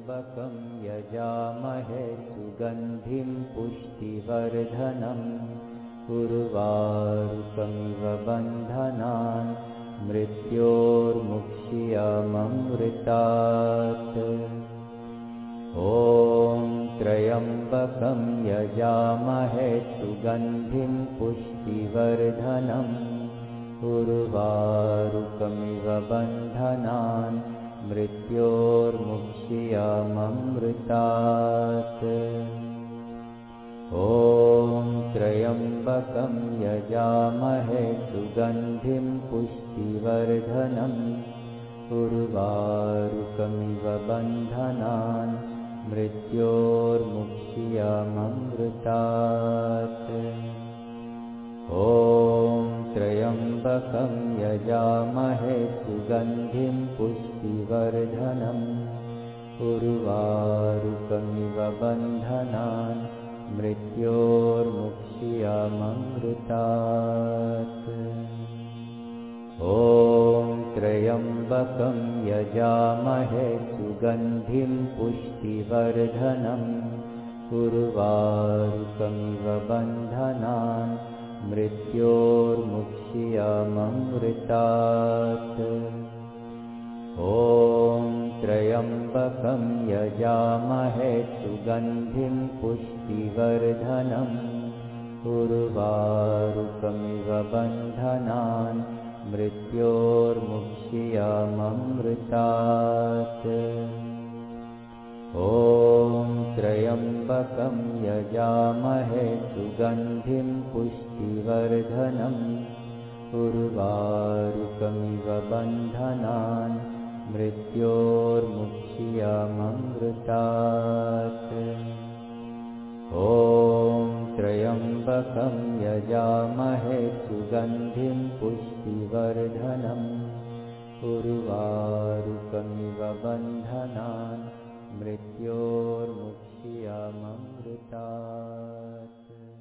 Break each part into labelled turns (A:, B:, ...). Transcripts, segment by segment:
A: त्र्यम्बकं यजामहे सुगन्धिं पुष्टिवर्धनं उर्वारुकमिव बन्धनान् मृत्योर्मुक्ष्यममृतात्। ॐ त्र्यम्बकं यजामहे सुगन्धिं पुष्टिवर्धनम् उर्वारुकमिव बन्धनान् मृत्योर्मुक्ष्यममृतात्। ॐ त्र्यम्बकं यजामहे सुगन्धिं पुष्टिवर्धनम् उर्वारुकमिव बन्धनान् मृत्योर्मुक्ष्यममृतात्। ॐ त्र्यम्बकं यजामहे सुगन्धिं पुष्टिवर्धनम् उर्वारुकमिव बन्धनान् मृत्योर्मुक्ष्यममृतात्। ॐ त्र्यम्बकं यजामहे सुगन्धिं पुष्टिवर्धनम् उर्वारुकमिव बन्धनान् मृत्योर्मुक्ष्यममृतात्। ॐ त्र्यम्बकं यजामहे सुगन्धिं पुष्टिवर्धनम् उर्वारुकमिव बन्धनान् मृत्योर्मुक्ष्यममृतात्। ॐ त्र्यम्बकं यजामहे सुगन्धिं पुष्टिवर्धनम् उर्वारुकमिव बन्धनान् मृत्योर्मुक्ष्यममृतात्। ॐ त्र्यम्बकं यजामहे सुगन्धिं पुष्टिवर्धनम् उर्वारुकमिव बन्धनान् मृत्योर्मुक्ष्यममृतात्.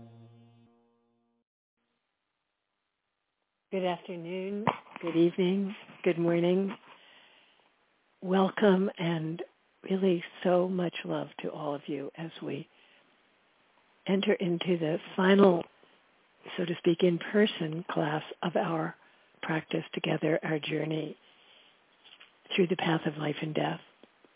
B: Good afternoon, good evening, good morning. Welcome and really so much love to all of you as we enter into the final, so to speak, in-person class of our practice together, our journey through the path of life and death.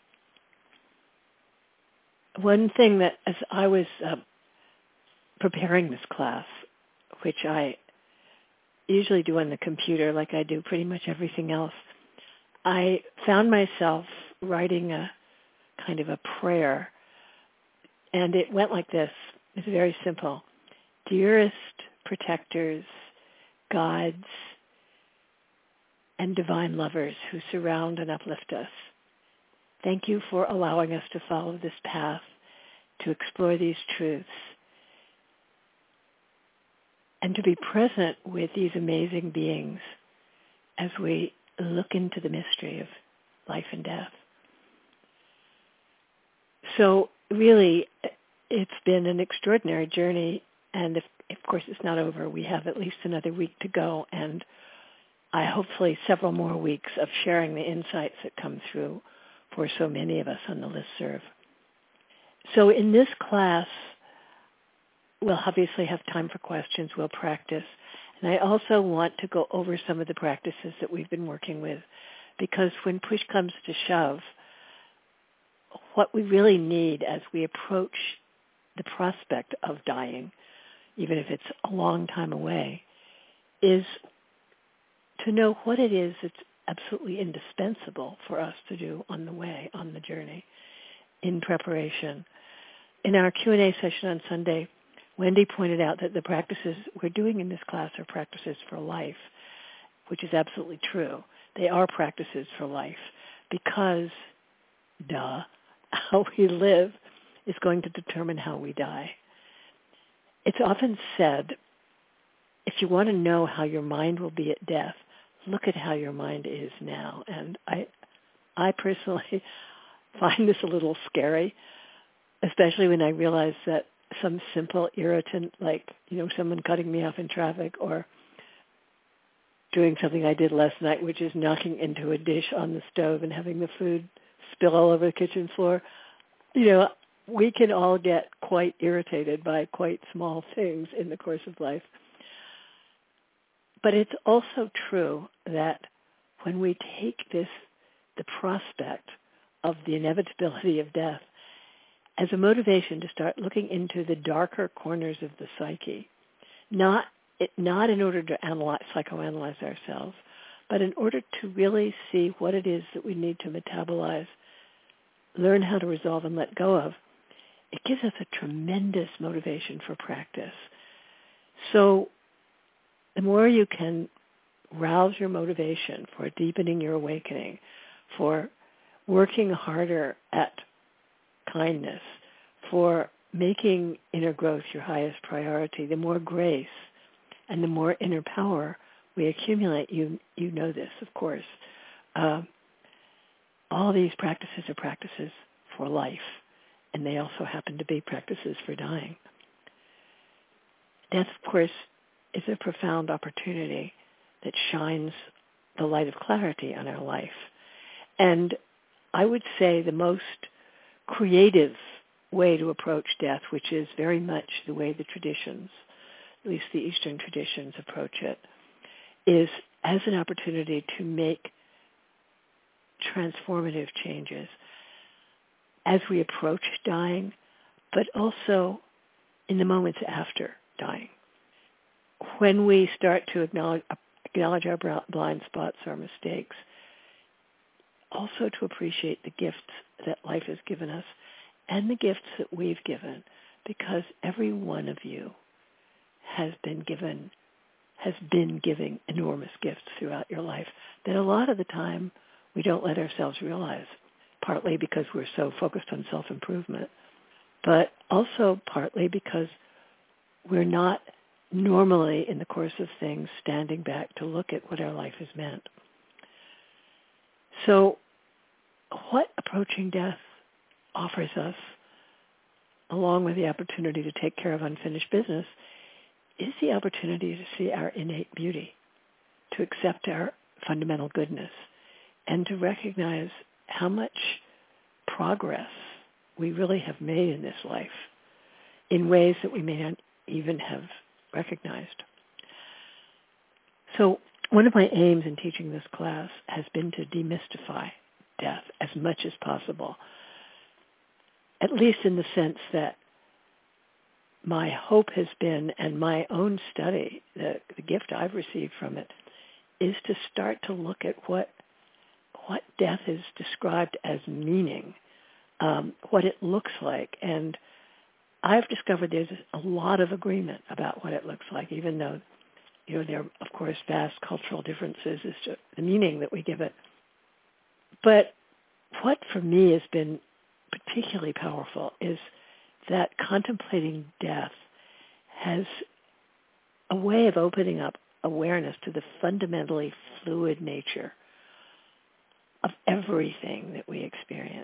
B: One thing that as I was preparing this class, which I usually do on the computer like I do pretty much everything else, I found myself writing a kind of a prayer, and it went like this. It's very simple. Dearest protectors, guides, and divine lovers who surround and uplift us, thank you for allowing us to follow this path, to explore these truths, and to be present with these amazing beings as we look into the mystery of life and death. So really, it's been an extraordinary journey, and of course it's not over. We have at least another week to go, and hopefully several more weeks of sharing the insights that come through for so many of us on the listserv. So in this class, we'll obviously have time for questions. We'll practice. And I also want to go over some of the practices that we've been working with, because when push comes to shove, what we really need as we approach the prospect of dying, even if it's a long time away, is to know what it is that's absolutely indispensable for us to do on the way, on the journey, in preparation. In our Q&A session on Sunday, Wendy pointed out that the practices we're doing in this class are practices for life, which is absolutely true. They are practices for life because, how we live is going to determine how we die. It's often said, if you want to know how your mind will be at death, look at how your mind is now. And I personally find this a little scary, especially when I realize that some simple irritant, like, someone cutting me off in traffic or doing something I did last night, which is knocking into a dish on the stove and having the food spill all over the kitchen floor. We can all get quite irritated by quite small things in the course of life. But it's also true that when we take the prospect of the inevitability of death as a motivation to start looking into the darker corners of the psyche, not in order to psychoanalyze ourselves, but in order to really see what it is that we need to metabolize, learn how to resolve and let go of, it gives us a tremendous motivation for practice. So the more you can rouse your motivation for deepening your awakening, for working harder at kindness, for making inner growth your highest priority, the more grace and the more inner power we accumulate. You know this, of course. All these practices are practices for life, and they also happen to be practices for dying. Death, of course, is a profound opportunity that shines the light of clarity on our life. And I would say the most creative way to approach death, which is very much the way the traditions, at least the Eastern traditions, approach it, is as an opportunity to make transformative changes as we approach dying, but also in the moments after dying. When we start to acknowledge our blind spots, our mistakes, also to appreciate the gifts that life has given us and the gifts that we've given, because every one of you has been giving enormous gifts throughout your life that a lot of the time we don't let ourselves realize, partly because we're so focused on self-improvement, but also partly because we're not normally in the course of things standing back to look at what our life has meant. So what approaching death offers us, along with the opportunity to take care of unfinished business, is the opportunity to see our innate beauty, to accept our fundamental goodness, and to recognize how much progress we really have made in this life in ways that we may not even have recognized. So one of my aims in teaching this class has been to demystify death as much as possible, at least in the sense that my hope has been, and my own study, the gift I've received from it, is to start to look at what death is described as meaning, what it looks like. And I've discovered there's a lot of agreement about what it looks like, even though there are, of course, vast cultural differences as to the meaning that we give it. But what for me has been particularly powerful is that contemplating death has a way of opening up awareness to the fundamentally fluid nature of everything that we experience.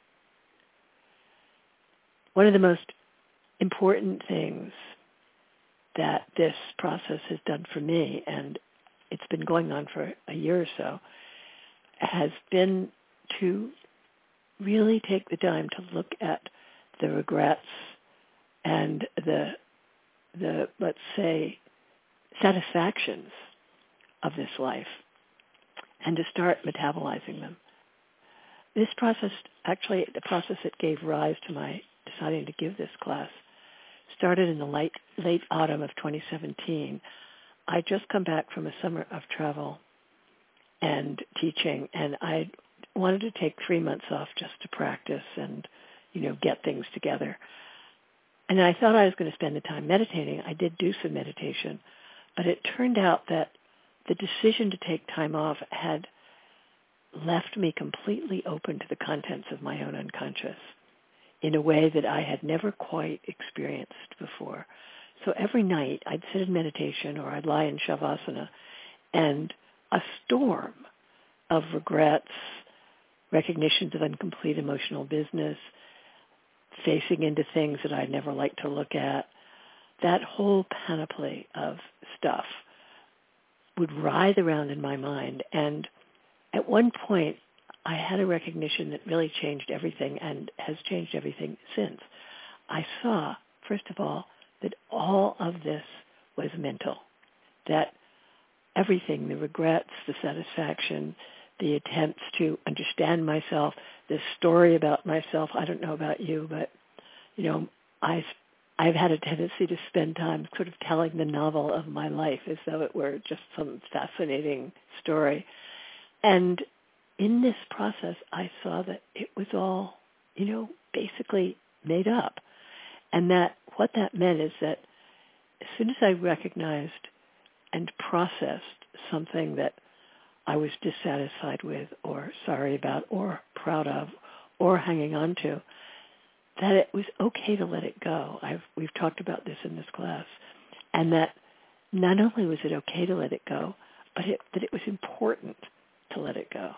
B: One of the most important things that this process has done for me, and it's been going on for a year or so, has been to really take the time to look at the regrets and the let's say, satisfactions of this life, and to start metabolizing them. This process, actually the process that gave rise to my deciding to give this class, started in the late autumn of 2017. I'd just come back from a summer of travel and teaching, and I wanted to take 3 months off just to practice and, get things together. And I thought I was going to spend the time meditating. I did do some meditation, but it turned out that the decision to take time off had left me completely open to the contents of my own unconscious in a way that I had never quite experienced before. So every night I'd sit in meditation or I'd lie in Shavasana, and a storm of regrets, recognitions of incomplete emotional business, facing into things that I'd never liked to look at, that whole panoply of stuff would writhe around in my mind. And at one point, I had a recognition that really changed everything and has changed everything since. I saw, first of all, that all of this was mental, that everything, the regrets, the satisfaction, the attempts to understand myself, the story about myself, I don't know about you, but, I've had a tendency to spend time sort of telling the novel of my life as though it were just some fascinating story. And in this process, I saw that it was all, basically made up. And that what that meant is that as soon as I recognized and processed something that I was dissatisfied with or sorry about or proud of or hanging on to, that it was okay to let it go. We've talked about this in this class. And that not only was it okay to let it go, but that it was important to let it go.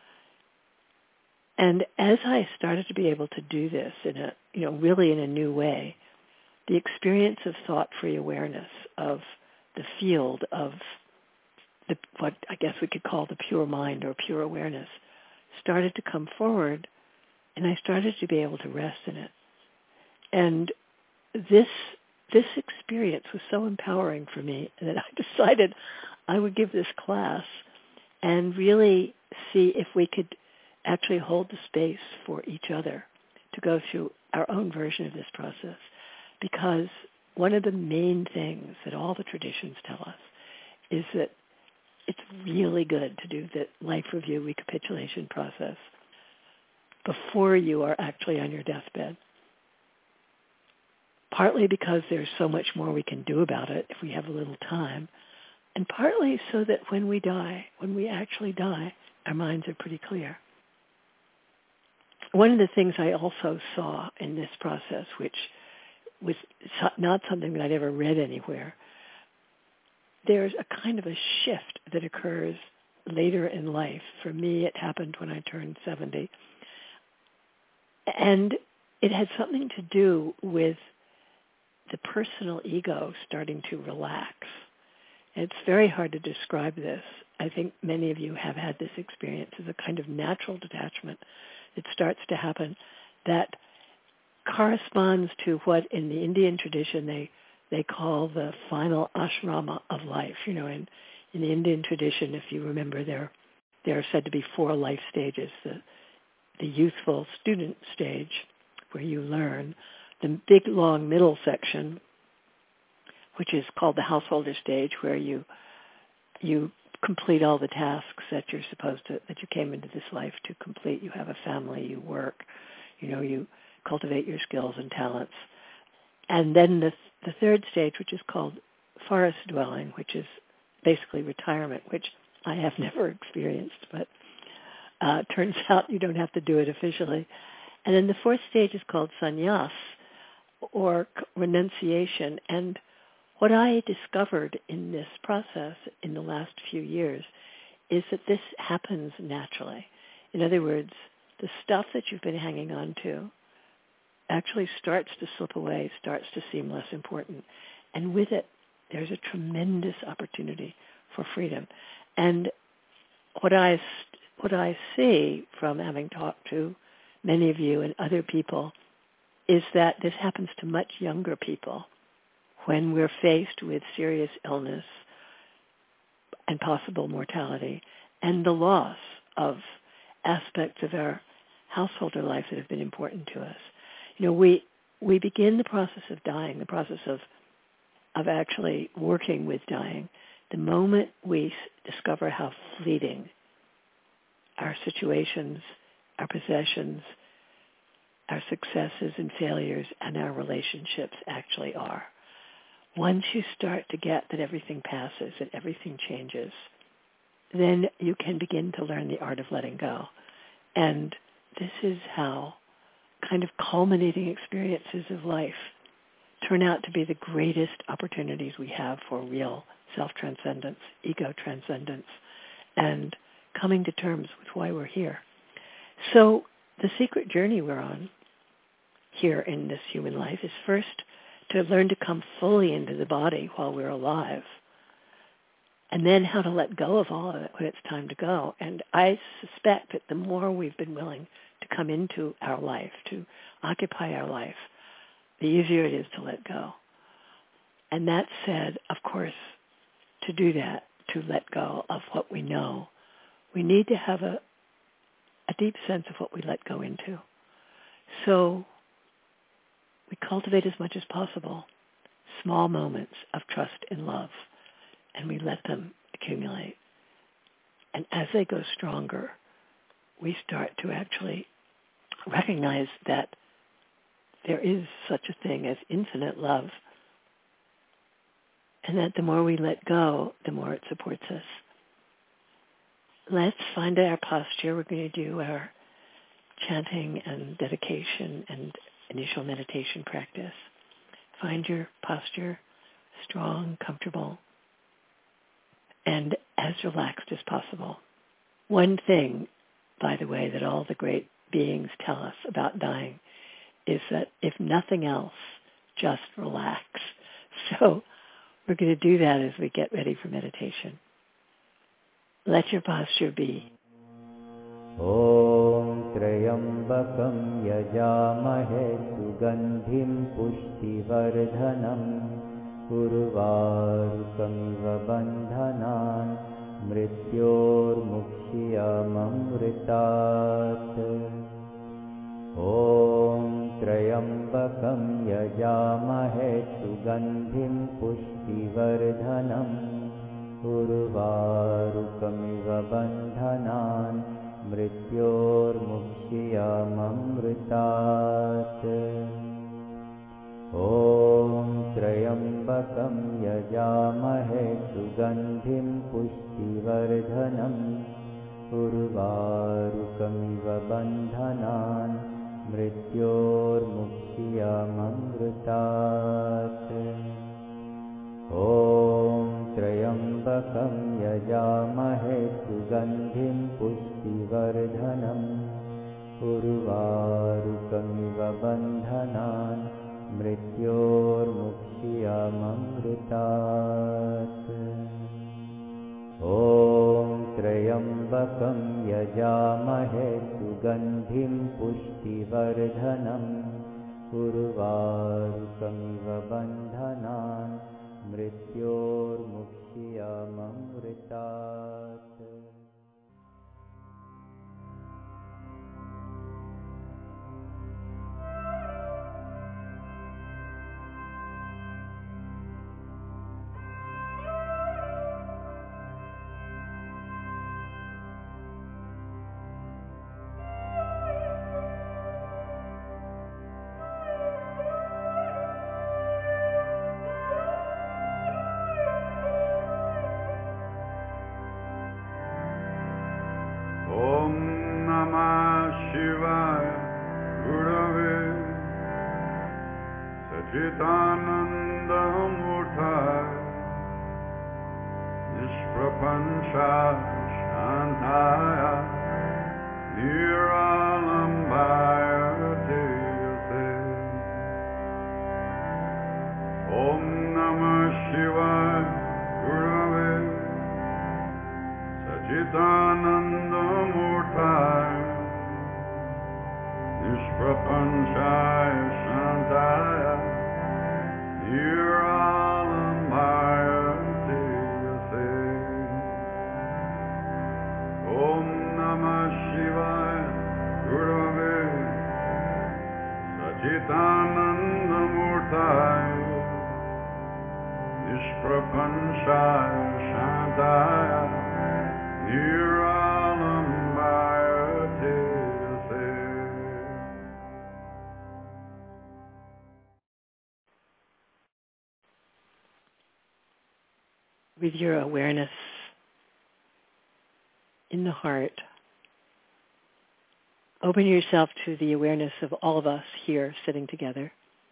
B: And as I started to be able to do this in a, really in a new way, the experience of thought-free awareness of the field of what I guess we could call the pure mind or pure awareness started to come forward, and I started to be able to rest in it. And this experience was so empowering for me that I decided I would give this class and really see if we could actually hold the space for each other to go through our own version of this process. Because one of the main things that all the traditions tell us is that it's really good to do the life review recapitulation process before you are actually on your deathbed. Partly because there's so much more we can do about it if we have a little time, and partly so that when we die, when we actually die, our minds are pretty clear. One of the things I also saw in this process, which was not something that I'd ever read anywhere, there's a kind of a shift that occurs later in life. For me, it happened when I turned 70. And it had something to do with the personal ego starting to relax. It's very hard to describe this. I think many of you have had this experience as a kind of natural detachment that starts to happen that corresponds to what in the Indian tradition they call the final ashrama of life. In the Indian tradition, if you remember, there are said to be 4 life stages. The youthful student stage, where you learn. The big, long middle section, which is called the householder stage, where you complete all the tasks that you're that you came into this life to complete. You have a family, you work, you cultivate your skills and talents. And then the third stage, which is called forest dwelling, which is basically retirement, which I have never experienced, but turns out you don't have to do it officially. And then the 4th stage is called sannyas, or renunciation. And what I discovered in this process in the last few years is that this happens naturally. In other words, the stuff that you've been hanging on to actually starts to slip away, starts to seem less important. And with it, there's a tremendous opportunity for freedom. And what I see from having talked to many of you and other people is that this happens to much younger people when we're faced with serious illness and possible mortality and the loss of aspects of our householder life that have been important to us. We begin the process of dying, the process of actually working with dying, the moment we discover how fleeting our situations, our possessions, our successes and failures, and our relationships actually are. Once you start to get that everything passes, that everything changes, then you can begin to learn the art of letting go. And this is how kind of culminating experiences of life turn out to be the greatest opportunities we have for real self-transcendence, ego transcendence, and coming to terms with why we're here. So the secret journey we're on here in this human life is first to learn to come fully into the body while we're alive and then how to let go of all of it when it's time to go. And I suspect that the more we've been willing to come into our life, to occupy our life, the easier it is to let go. And that said, of course, to do that, to let go of what we know, we need to have a deep sense of what we let go into. So we cultivate as much as possible small moments of trust and love, and we let them accumulate. And as they go stronger, we start to actually recognize that there is such a thing as infinite love, and that the more we let go, the more it supports us. Let's find our posture. We're going to do our chanting and dedication and initial meditation practice. Find your posture, strong, comfortable, and as relaxed as possible. One thing, by the way, that all the great beings tell us about dying is that if nothing else, just relax. So we're going to do that as we get ready for meditation. Let your posture be.
A: Om Trayambakam Yajamahe Sugandhim Pushtivardhanam Urvarukamiva Bandhanan Mrityormukshiyamamritat. Om Trayambakam Yajamahe Sugandhim Pushtivardhanam Urvarukamiva Bandhanan Mrityormukshiyamamritat. Om Trayambakam Yajamahe Sugandhim Pushtivardhanam Urvarukamiva Bandhanan Mrityormukshiyamamritat. Om Trayambakam Yajamahe Sugandhim Pushtivardhanam Urvarukamiva Bandhanan Mrityormukshiyamamritat. Om Trayambakam Yajamahe Sugandhim Pushtivardhanam Urvarukamiva Bandhanan Mrityormukshiyamamritat.
C: Chitanandamurthay Nishprapancha Shantaya Niralambaya Teyate. Om Namah Shivaya Gurave Sachitanandamurthay Nishprapanchaya Shantaya Niralambaya Teyate. Om Namah Shivaya Gurave Sachitanandamurthay Nishprapanchaya Shantaya Niralambaya Teyate.
B: With your awareness in the heart, open yourself to the awareness of all of us here sitting together.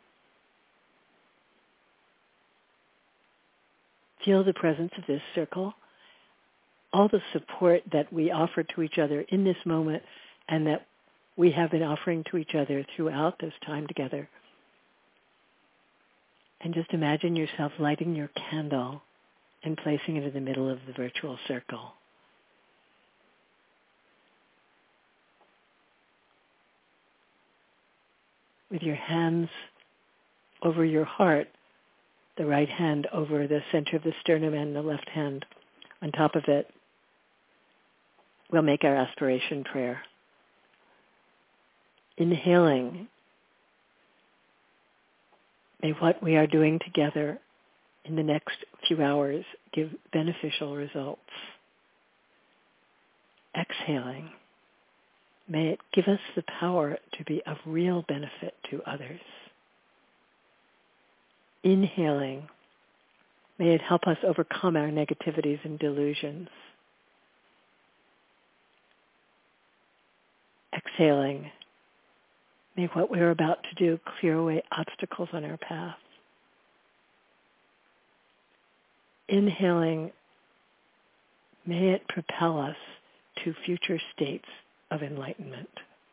B: Feel the presence of this circle, all the support that we offer to each other in this moment and that we have been offering to each other throughout this time together. And just imagine yourself lighting your candle and placing it in the middle of the virtual circle. With your hands over your heart, the right hand over the center of the sternum and the left hand on top of it, we'll make our aspiration prayer. Inhaling, may what we are doing together in the next few hours give beneficial results. Exhaling, may it give us the power to be of real benefit to others. Inhaling, may it help us overcome our negativities and delusions. Exhaling, may what we're about to do clear away obstacles on our path. Inhaling, may it propel us to future states of enlightenment.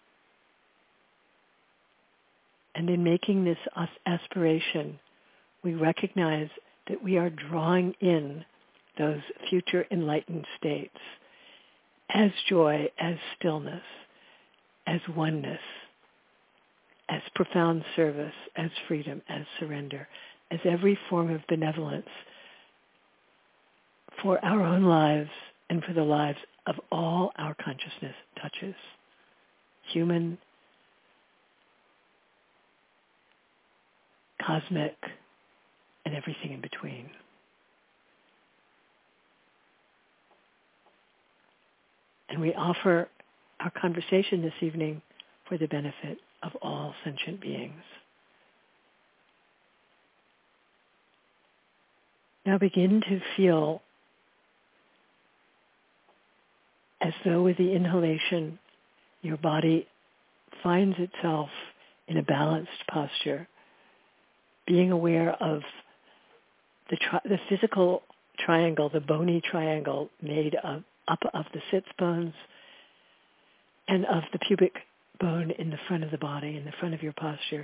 B: And in making this aspiration, we recognize that we are drawing in those future enlightened states as joy, as stillness, as oneness, as profound service, as freedom, as surrender, as every form of benevolence for our own lives and for the lives of all our consciousness touches, human, cosmic, and everything in between. And we offer our conversation this evening for the benefit of all sentient beings. Now begin to feel as though with the inhalation, your body finds itself in a balanced posture, being aware of the physical triangle, the bony triangle made up of the sits bones and of the pubic bone in the front of the body, in the front of your posture.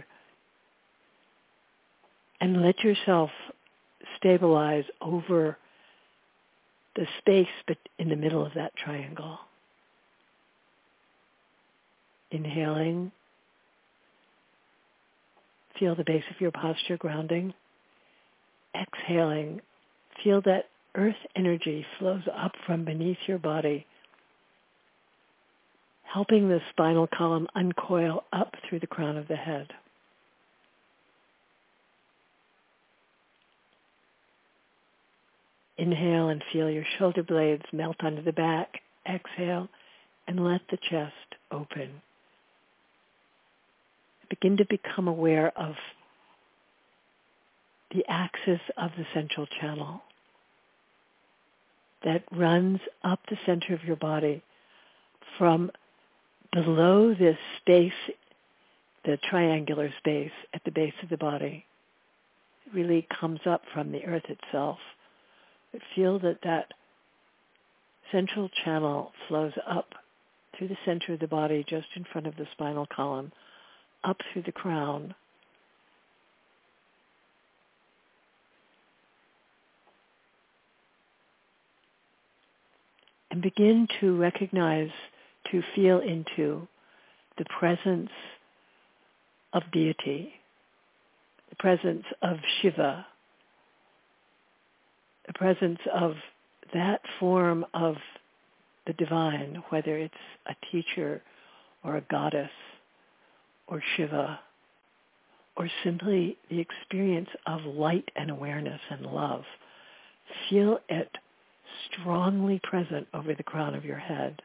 B: And let yourself stabilize over the space in the middle of that triangle. Inhaling, feel the base of your posture grounding. Exhaling, feel that earth energy flows up from beneath your body, helping the spinal column uncoil up through the crown of the head. Inhale and feel your shoulder blades melt onto the back. Exhale and let the chest open. Begin to become aware of the axis of the central channel that runs up the center of your body from below this space, the triangular space at the base of the body. It really comes up from the earth itself. But feel that central channel flows up through the center of the body, just in front of the spinal column, up through the crown. And begin to recognize, to feel into the presence of deity, the presence of Shiva, the presence of that form of the divine, whether it's a teacher or a goddess or Shiva, or simply the experience of light and awareness and love. Feel it strongly present over the crown of your head.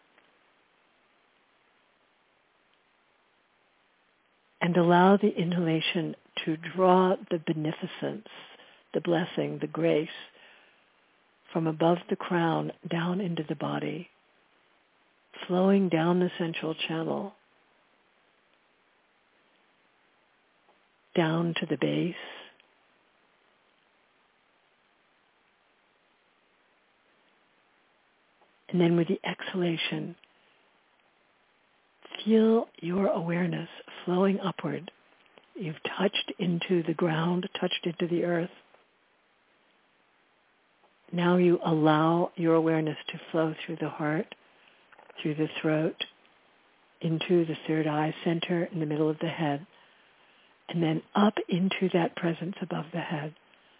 B: And allow the inhalation to draw the beneficence, the blessing, the grace from above the crown down into the body, flowing down the central channel, down to the base, and then with the exhalation, feel your awareness flowing upward. You've touched into the ground, touched into the earth. Now you allow your awareness to flow through the heart, through the throat, into the third eye center in the middle of the head, and then up into that presence above the head.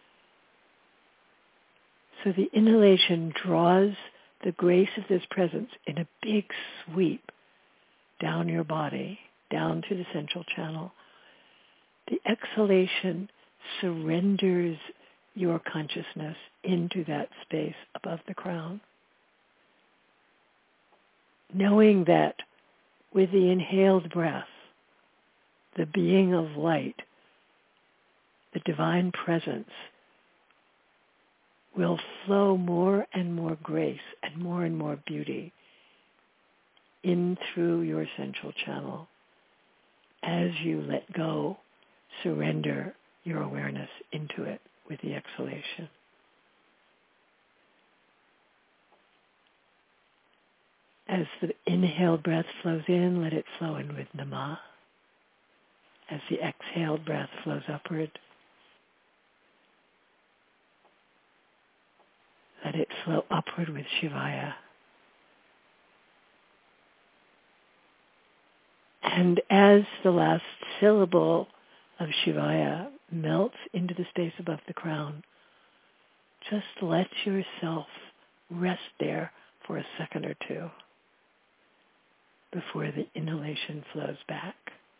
B: So the inhalation draws the grace of this presence in a big sweep down your body, down to the central channel. The exhalation surrenders your consciousness into that space above the crown. Knowing that with the inhaled breath, the being of light, the divine presence, will flow more and more grace and more beauty in through your central channel as you let go, surrender your awareness into it with the exhalation. As the inhaled breath flows in, let it flow in with Namah. As the exhaled breath flows upward, let it flow upward with Shivaya. And as the last syllable of Shivaya melts into the space above the crown, just let yourself rest there for a second or two before the inhalation flows back.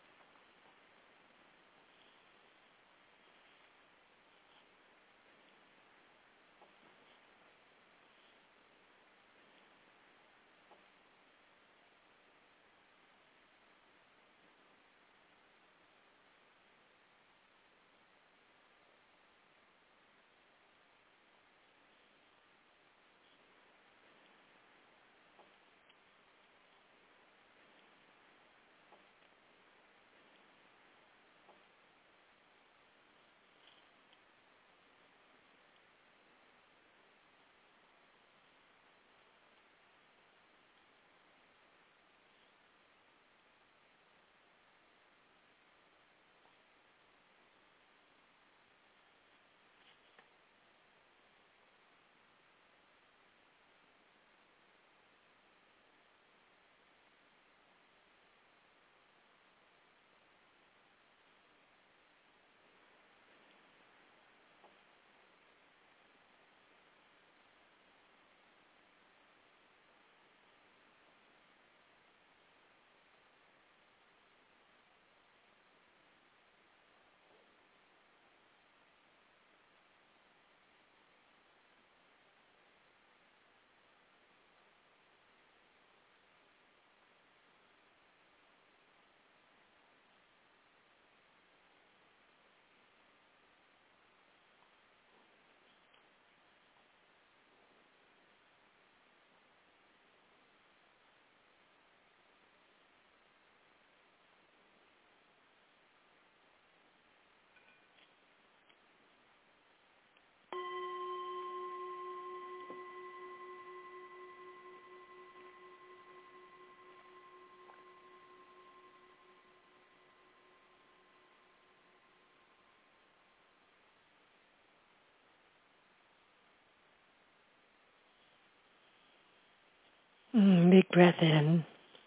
B: Big breath in,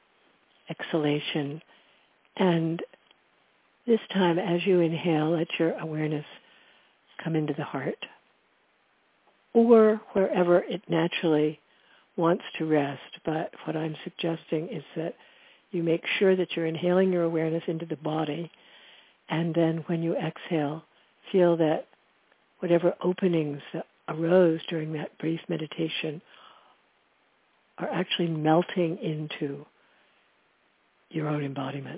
B: exhalation, and this time as you inhale, let your awareness come into the heart or wherever it naturally wants to rest. But what I'm suggesting is that you make sure that you're inhaling your awareness into the body, and then when you exhale, feel that whatever openings that arose during that brief meditation are actually melting into your own embodiment.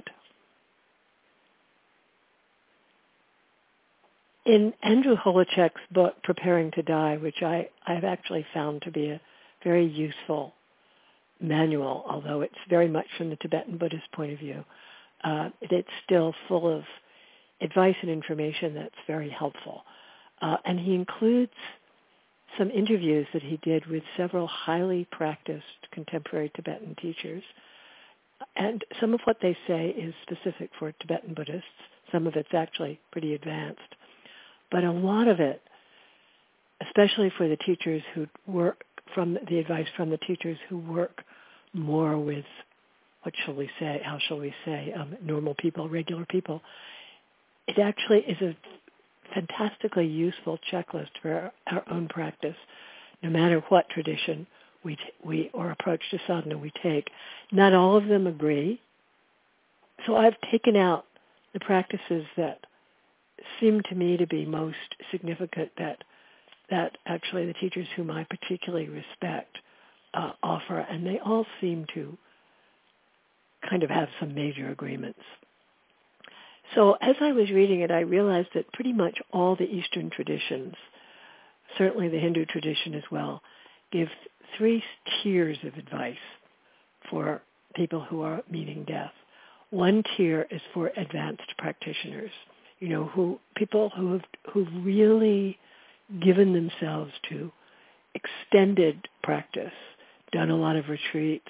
B: In Andrew Holochek's book, Preparing to Die, which I've actually found to be a very useful manual, although it's very much from the Tibetan Buddhist point of view, it's still full of advice and information that's very helpful. And he includes some interviews that he did with several highly practiced contemporary Tibetan teachers. And some of what they say is specific for Tibetan Buddhists. Some of it's actually pretty advanced. But a lot of it especially for the teachers who work from the advice from the teachers who work more with, how shall we say, normal people, regular people. It actually is a fantastically useful checklist for our own practice, no matter what tradition we or approach to sadhana we take. Not all of them agree. So I've taken out the practices that seem to me to be most significant that actually the teachers whom I particularly respect offer, and they all seem to kind of have some major agreements. So as I was reading it, I realized that pretty much all the Eastern traditions, certainly the Hindu tradition as well, give 3 tiers of advice for people who are meeting death. One tier is for advanced practitioners, people who've really given themselves to extended practice, done a lot of retreats,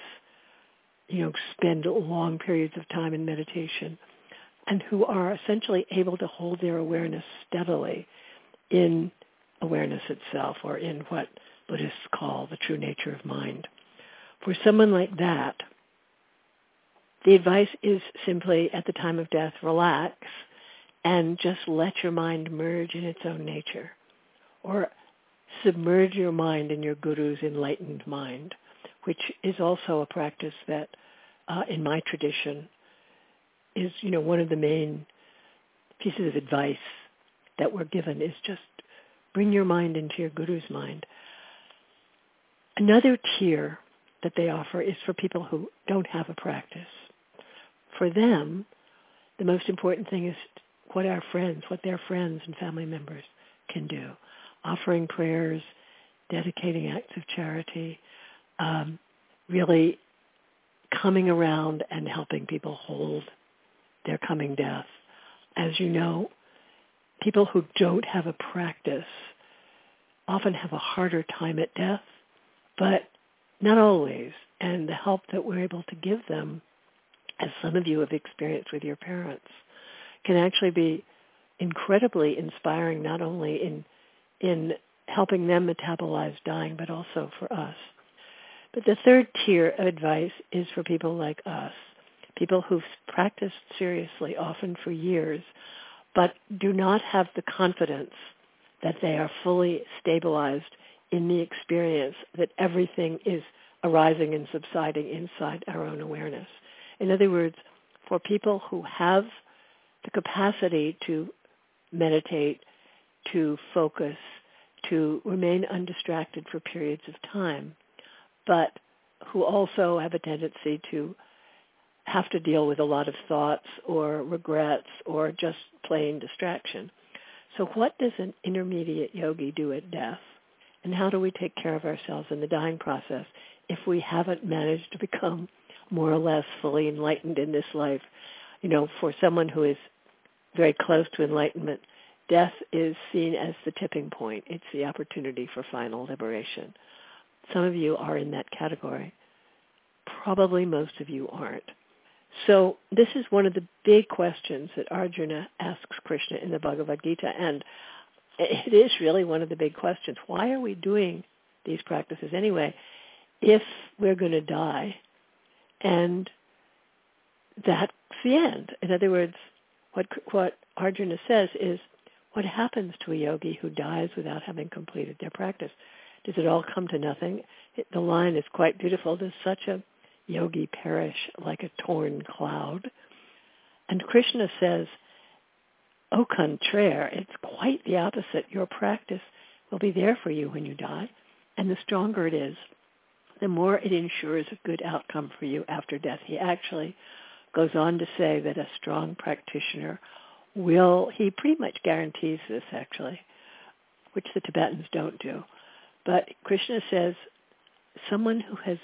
B: spend long periods of time in meditation, and who are essentially able to hold their awareness steadily in awareness itself, or in what Buddhists call the true nature of mind. For someone like that, the advice is simply, at the time of death, relax and just let your mind merge in its own nature, or submerge your mind in your guru's enlightened mind, which is also a practice that, in my tradition, is, one of the main pieces of advice that we're given is just bring your mind into your guru's mind. Another tier that they offer is for people who don't have a practice. For them, the most important thing is what their friends and family members can do. Offering prayers, dedicating acts of charity, really coming around and helping people hold their coming death. As you know, people who don't have a practice often have a harder time at death, but not always. And the help that we're able to give them, as some of you have experienced with your parents, can actually be incredibly inspiring, not only in helping them metabolize dying, but also for us. But the third tier of advice is for people like us, people who've practiced seriously, often for years, but do not have the confidence that they are fully stabilized in the experience that everything is arising and subsiding inside our own awareness. In other words, for people who have the capacity to meditate, to focus, to remain undistracted for periods of time, but who also have a tendency to have to deal with a lot of thoughts or regrets or just plain distraction. So what does an intermediate yogi do at death? And how do we take care of ourselves in the dying process if we haven't managed to become more or less fully enlightened in this life? For someone who is very close to enlightenment, death is seen as the tipping point. It's the opportunity for final liberation. Some of you are in that category. Probably most of you aren't. So this is one of the big questions that Arjuna asks Krishna in the Bhagavad Gita, and it is really one of the big questions. Why are we doing these practices anyway if we're going to die? And that's the end. In other words, what Arjuna says is, what happens to a yogi who dies without having completed their practice? Does it all come to nothing? The line is quite beautiful. Does such a yogi perish like a torn cloud? And Krishna says, au contraire, it's quite the opposite. Your practice will be there for you when you die. And the stronger it is, the more it ensures a good outcome for you after death. He actually goes on to say that a strong practitioner he pretty much guarantees this actually, which the Tibetans don't do. But Krishna says someone who has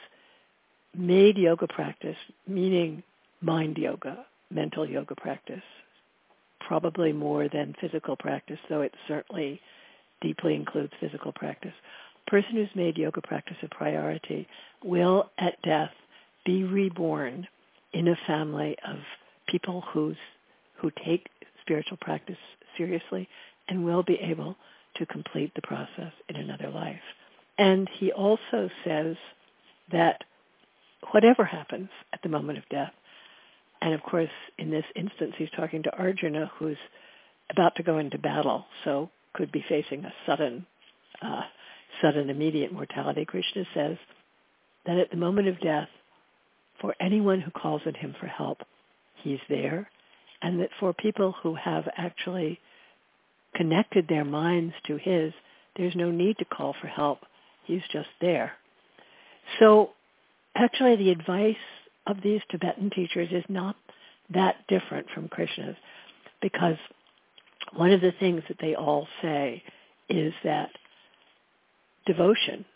B: made yoga practice, meaning mind yoga, mental yoga practice, probably more than physical practice, though it certainly deeply includes physical practice. A person who's made yoga practice a priority will at death be reborn in a family of people who take spiritual practice seriously and will be able to complete the process in another life. And he also says that whatever happens at the moment of death, and of course in this instance he's talking to Arjuna, who's about to go into battle, so could be facing a sudden immediate mortality. Krishna says that at the moment of death, for anyone who calls on him for help, he's there, and that for people who have actually connected their minds to his, there's no need to call for help. He's just there. So actually the advice of these Tibetan teachers is not that different from Krishna's, because one of the things that they all say is that devotion,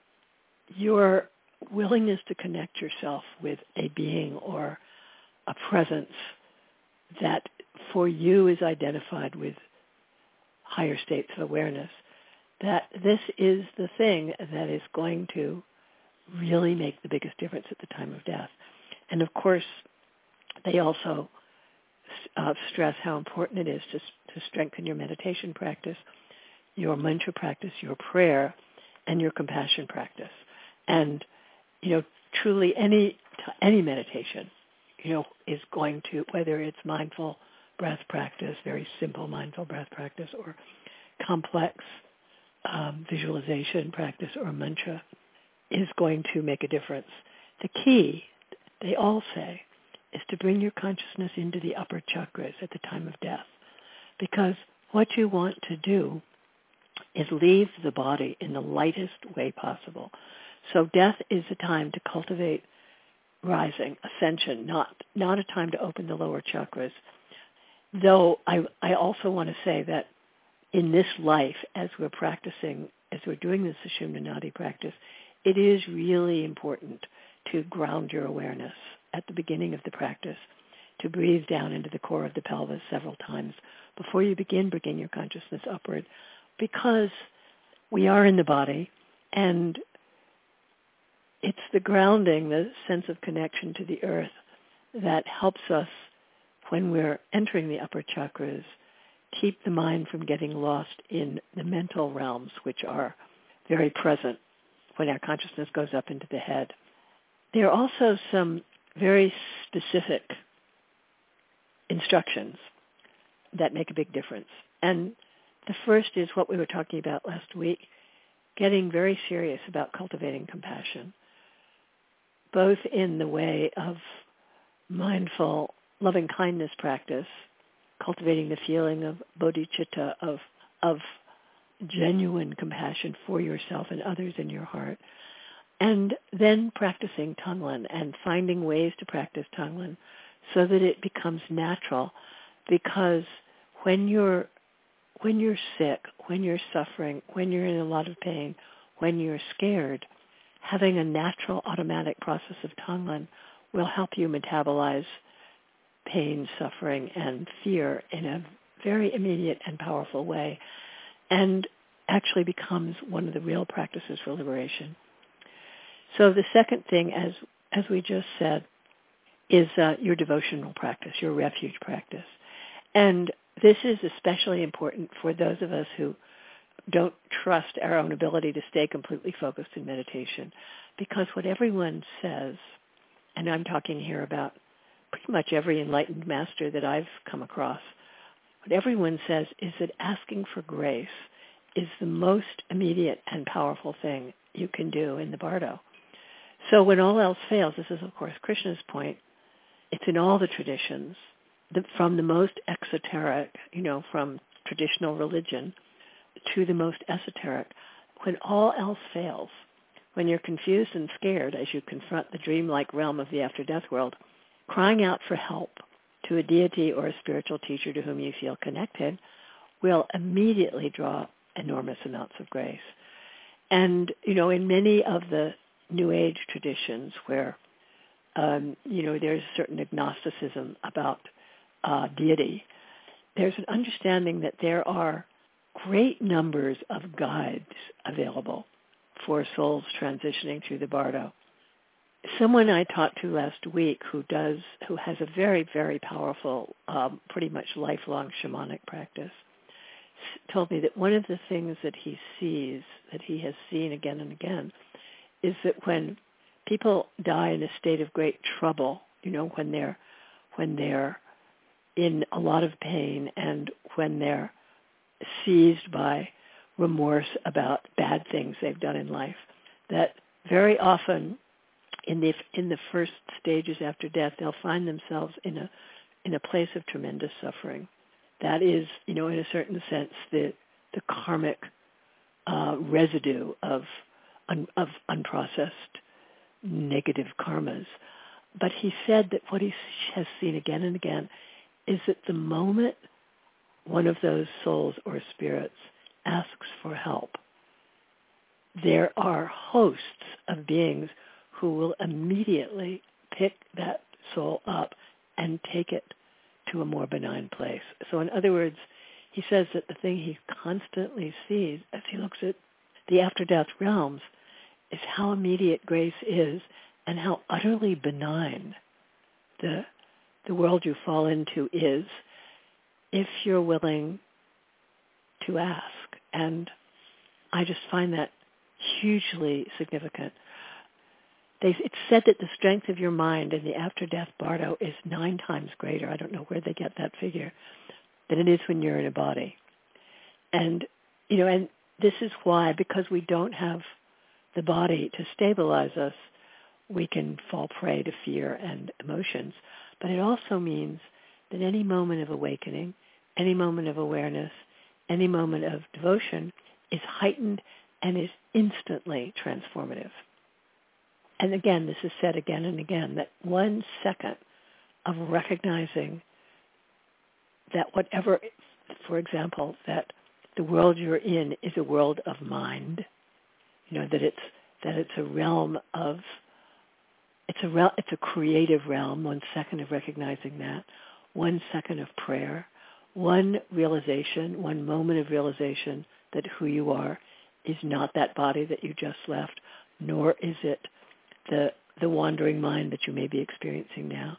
B: your willingness to connect yourself with a being or a presence that for you is identified with higher states of awareness, that this is the thing that is going to really make the biggest difference at the time of death. And of course, they also stress how important it is to strengthen your meditation practice, your mantra practice, your prayer, and your compassion practice. And, truly any meditation, is going to, whether it's mindful breath practice, very simple mindful breath practice, or complex visualization practice or mantra, is going to make a difference. The key, they all say, is to bring your consciousness into the upper chakras at the time of death. Because what you want to do is leave the body in the lightest way possible. So death is a time to cultivate rising, ascension, not a time to open the lower chakras. Though I also want to say that in this life, as we're doing this Sushumna Nadi practice, it is really important to ground your awareness at the beginning of the practice, to breathe down into the core of the pelvis several times before you begin bringing your consciousness upward, because we are in the body, and it's the grounding, the sense of connection to the earth, that helps us, when we're entering the upper chakras, keep the mind from getting lost in the mental realms, which are very present when our consciousness goes up into the head. There are also some very specific instructions that make a big difference. And the first is what we were talking about last week, getting very serious about cultivating compassion, both in the way of mindful loving kindness practice, cultivating the feeling of bodhicitta, of genuine compassion for yourself and others in your heart, and then practicing Tonglen and finding ways to practice Tonglen so that it becomes natural. Because when you're sick, when you're suffering, when you're in a lot of pain, when you're scared, having a natural automatic process of Tonglen will help you metabolize pain, suffering, and fear in a very immediate and powerful way, and actually becomes one of the real practices for liberation. So the second thing, as we just said, is your devotional practice, your refuge practice. And this is especially important for those of us who don't trust our own ability to stay completely focused in meditation, because what everyone says, and I'm talking here about pretty much every enlightened master that I've come across, what everyone says is that asking for grace is the most immediate and powerful thing you can do in the bardo. So when all else fails, this is of course Krishna's point, it's in all the traditions, from the most exoteric, from traditional religion, to the most esoteric. When all else fails, when you're confused and scared as you confront the dreamlike realm of the after-death world, crying out for help to a deity or a spiritual teacher to whom you feel connected will immediately draw enormous amounts of grace. And, in many of the New Age traditions where, there's a certain agnosticism about deity, there's an understanding that there are great numbers of guides available for souls transitioning through the bardo. Someone I talked to last week who has a very, very powerful, pretty much lifelong shamanic practice, told me that one of the things that he sees, that he has seen again and again, is that when people die in a state of great trouble, when they're in a lot of pain and when they're seized by remorse about bad things they've done in life, that very often in the first stages after death, they'll find themselves in a place of tremendous suffering. That is, in a certain sense, the karmic residue of unprocessed negative karmas. But he said that what he has seen again and again is that the moment one of those souls or spirits asks for help, there are hosts of beings who will immediately pick that soul up and take it to a more benign place. So in other words, he says that the thing he constantly sees as he looks at the after-death realms is how immediate grace is and how utterly benign the world you fall into is if you're willing to ask. And I just find that hugely significant. It's said that the strength of your mind in the after-death bardo is 9 times greater. I don't know where they get that figure, than it is when you're in a body. And, and this is why, because we don't have the body to stabilize us, we can fall prey to fear and emotions. But it also means that any moment of awakening, any moment of awareness, any moment of devotion is heightened and is instantly transformative. And again, this is said again and again, that 1 second of recognizing that whatever, for example, that the world you're in is a world of mind, that it's a realm of, it's a creative realm. 1 second of recognizing that, 1 second of prayer, 1 realization, 1 moment of realization that who you are is not that body that you just left, nor is it the wandering mind that you may be experiencing now.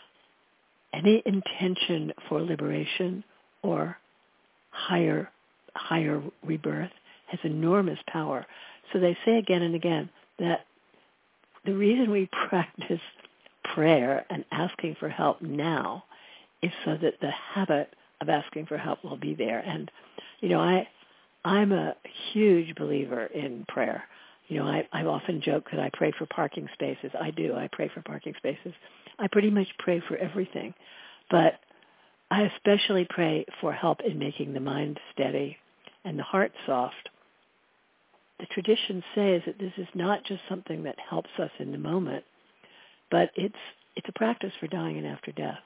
B: Any intention for liberation or higher rebirth has enormous power. So they say again and again that the reason we practice prayer and asking for help now is so that the habit of asking for help will be there. And, I'm a huge believer in prayer. I often joke that I pray for parking spaces. I do. I pray for parking spaces. I pretty much pray for everything. But I especially pray for help in making the mind steady and the heart soft. The traditions say is that this is not just something that helps us in the moment, but it's a practice for dying and after death.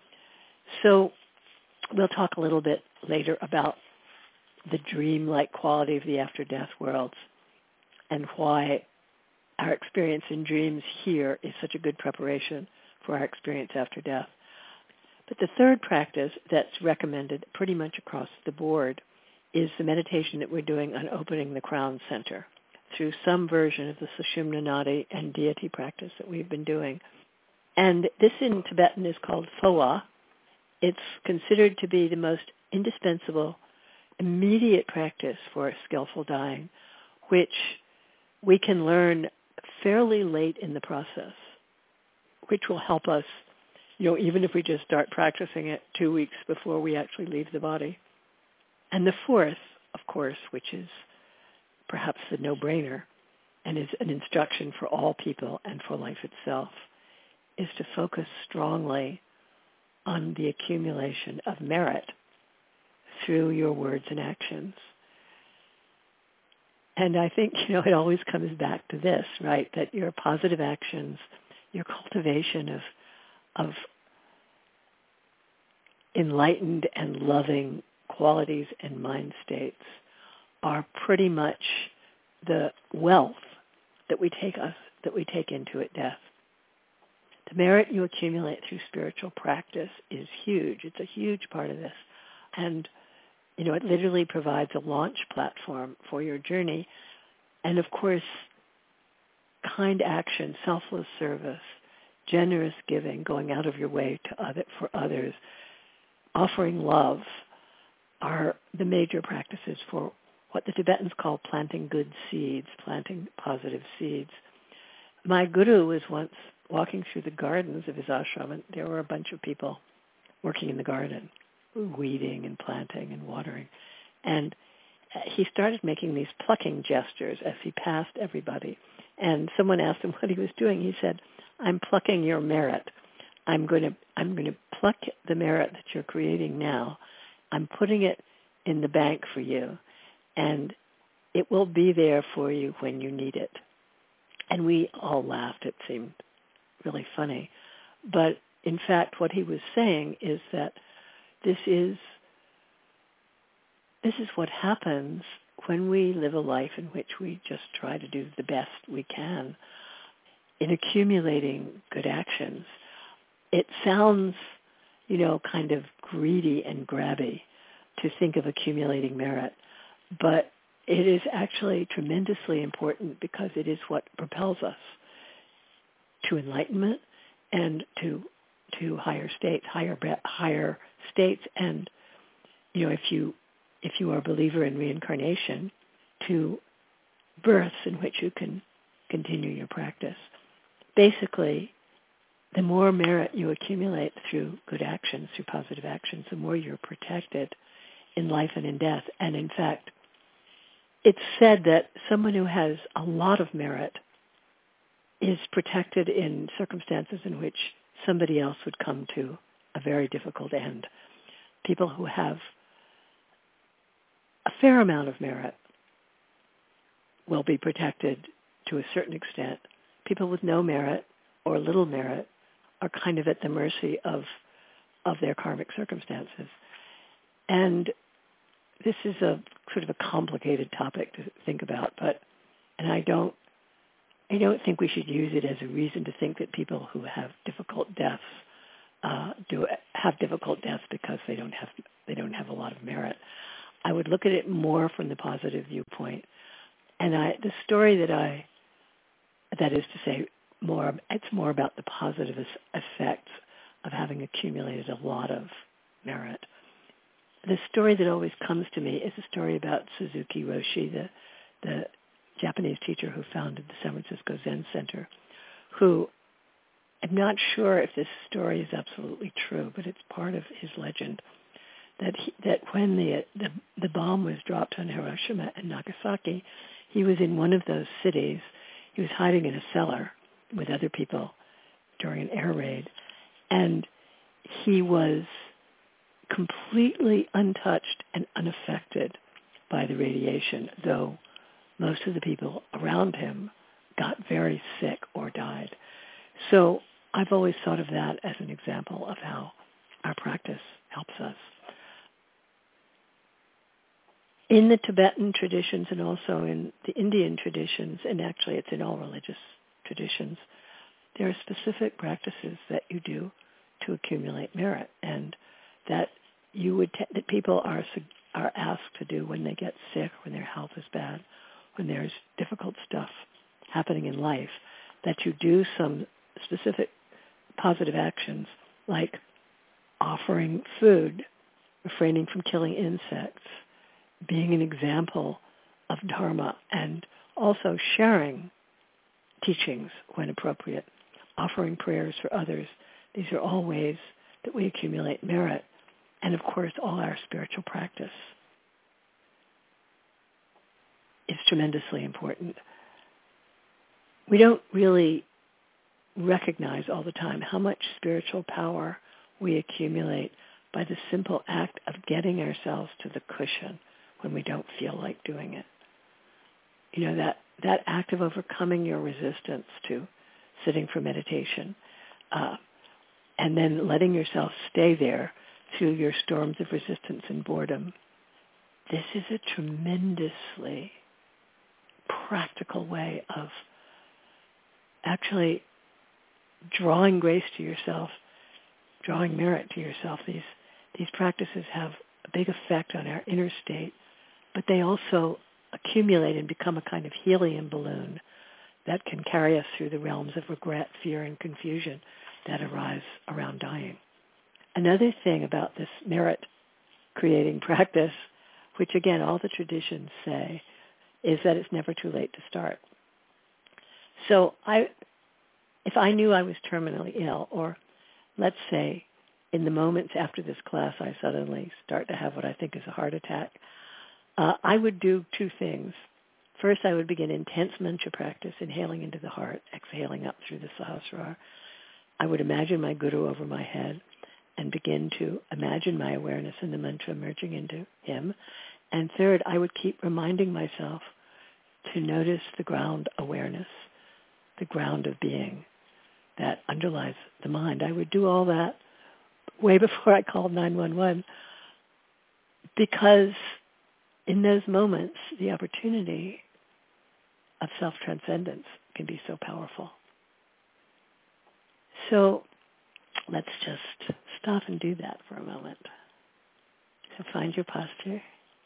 B: So we'll talk a little bit later about the dream-like quality of the after-death worlds and why our experience in dreams here is such a good preparation for our experience after death. But the third practice that's recommended pretty much across the board is the meditation that we're doing on opening the crown center through some version of the Sushumna Nadi and deity practice that we've been doing. And this in Tibetan is called Phowa. It's considered to be the most indispensable immediate practice for skillful dying, which we can learn fairly late in the process, which will help us, even if we just start practicing it 2 weeks before we actually leave the body. And the fourth, of course, which is perhaps the no-brainer and is an instruction for all people and for life itself, is to focus strongly on the accumulation of merit through your words and actions. And I think, it always comes back to this, right, that your positive actions, your cultivation of enlightened and loving qualities and mind states are pretty much the wealth that we take into at death. The merit you accumulate through spiritual practice is huge. It's a huge part of this. And, it literally provides a launch platform for your journey. And, of course, kind action, selfless service, generous giving, going out of your way for others, offering love, are the major practices for what the Tibetans call planting good seeds, planting positive seeds. My guru was once walking through the gardens of his ashram, and there were a bunch of people working in the garden, weeding and planting and watering. And he started making these plucking gestures as he passed everybody. And someone asked him what he was doing. He said, "I'm plucking your merit. I'm going to pluck the merit that you're creating now. I'm putting it in the bank for you, and it will be there for you when you need it." And we all laughed. It seemed really funny. But in fact, what he was saying is that this is what happens when we live a life in which we just try to do the best we can in accumulating good actions. It sounds, kind of greedy and grabby to think of accumulating merit, but it is actually tremendously important because it is what propels us to enlightenment and to higher states, higher states, and if you are a believer in reincarnation, to births in which you can continue your practice. Basically, the more merit you accumulate through good actions, through positive actions, the more you're protected in life and in death. And in fact, it's said that someone who has a lot of merit is protected in circumstances in which somebody else would come to a very difficult end. People who have a fair amount of merit will be protected to a certain extent. People with no merit or little merit are kind of at the mercy of their karmic circumstances. And this is a sort of a complicated topic to think about, and I don't think we should use it as a reason to think that people who have difficult deaths have difficult deaths because they don't have a lot of merit. I would look at it more from the positive viewpoint, and the story that is to say, it's more about the positive effects of having accumulated a lot of merit. The story that always comes to me is a story about Suzuki Roshi, the Japanese teacher who founded the San Francisco Zen Center, who, I'm not sure if this story is absolutely true, but it's part of his legend, that when the bomb was dropped on Hiroshima and Nagasaki, he was in one of those cities. He was hiding in a cellar with other people during an air raid, and he was completely untouched and unaffected by the radiation, though most of the people around him got very sick or died. So I've always thought of that as an example of how our practice helps us. In the Tibetan traditions and also in the Indian traditions, and actually it's in all religious traditions, there are specific practices that you do to accumulate merit, and that that people are asked to do when they get sick, when their health is bad, when there's difficult stuff happening in life, that you do some specific positive actions like offering food, refraining from killing insects, being an example of dharma, and also sharing teachings when appropriate, offering prayers for others. These are all ways that we accumulate merit, and of course all our spiritual practice is tremendously important. We don't really recognize all the time how much spiritual power we accumulate by the simple act of getting ourselves to the cushion when we don't feel like doing it. That act of overcoming your resistance to sitting for meditation, and then letting yourself stay there through your storms of resistance and boredom. This is a tremendously practical way of actually drawing grace to yourself, drawing merit to yourself. These practices have a big effect on our inner state, but they also accumulate and become a kind of helium balloon that can carry us through the realms of regret, fear, and confusion that arise around dying. Another thing about this merit creating practice, which again, all the traditions say, is that it's never too late to start. So if I knew I was terminally ill, or let's say in the moments after this class I suddenly start to have what I think is a heart attack, I would do two things. First, I would begin intense mantra practice, inhaling into the heart, exhaling up through the Sahasrara. I would imagine my Guru over my head and begin to imagine my awareness in the mantra merging into him. And third, I would keep reminding myself to notice the ground awareness, the ground of being that underlies the mind. I would do all that way before I called 911, because in those moments, the opportunity of self-transcendence can be so powerful. So let's just stop and do that for a moment. So find your posture.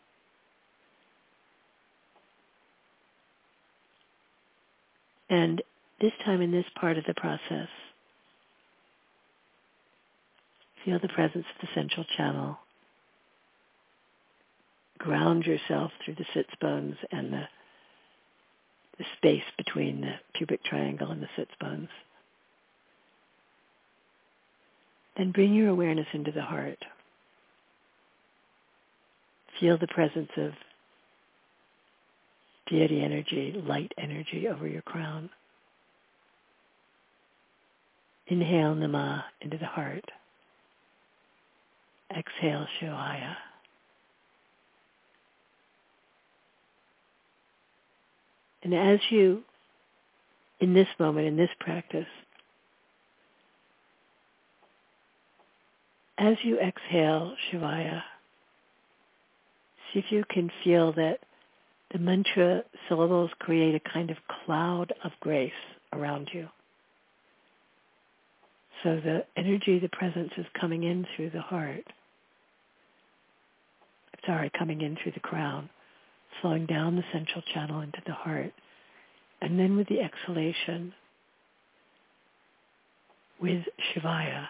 B: And this time in this part of the process, feel the presence of the central channel. Ground yourself through the sits bones and the space between the pubic triangle and the sits bones. Then bring your awareness into the heart. Feel the presence of deity energy, light energy over your crown. Inhale Nama into the heart. Exhale Shivaya. And as you, in this moment, in this practice, as you exhale Shivaya, see if you can feel that the mantra syllables create a kind of cloud of grace around you. So the energy, the presence is coming in through the heart. Coming in through the crown, flowing down the central channel into the heart. And then with the exhalation, with Shivaya,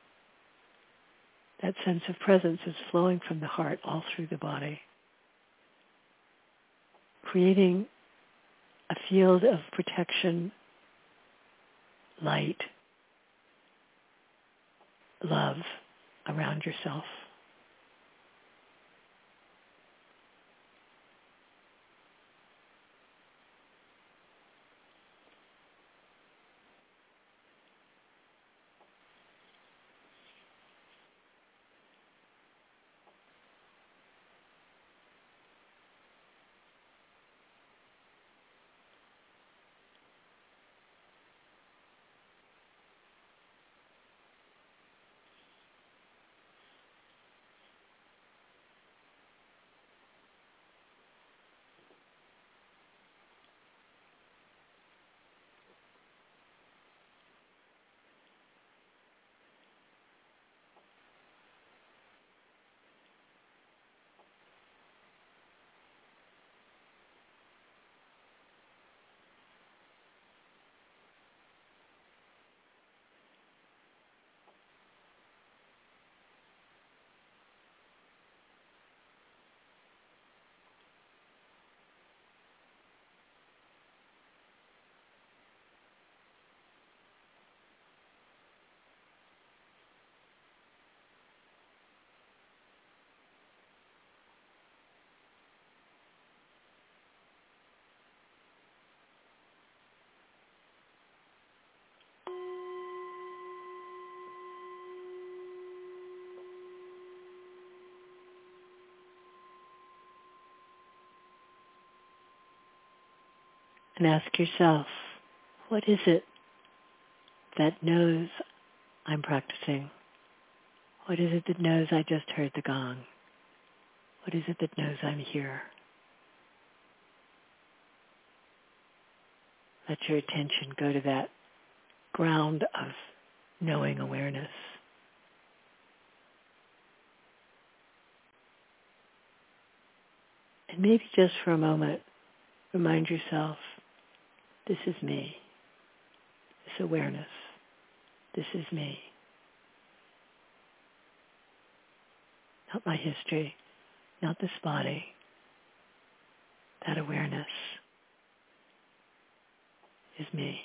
B: that sense of presence is flowing from the heart all through the body, creating a field of protection, light, love around yourself. And ask yourself, what is it that knows I'm practicing? What is it that knows I just heard the gong? What is it that knows I'm here? Let your attention go to that ground of knowing awareness. And maybe just for a moment, remind yourself, this is me. This awareness. This is me. not my history, not this body, that awareness is me.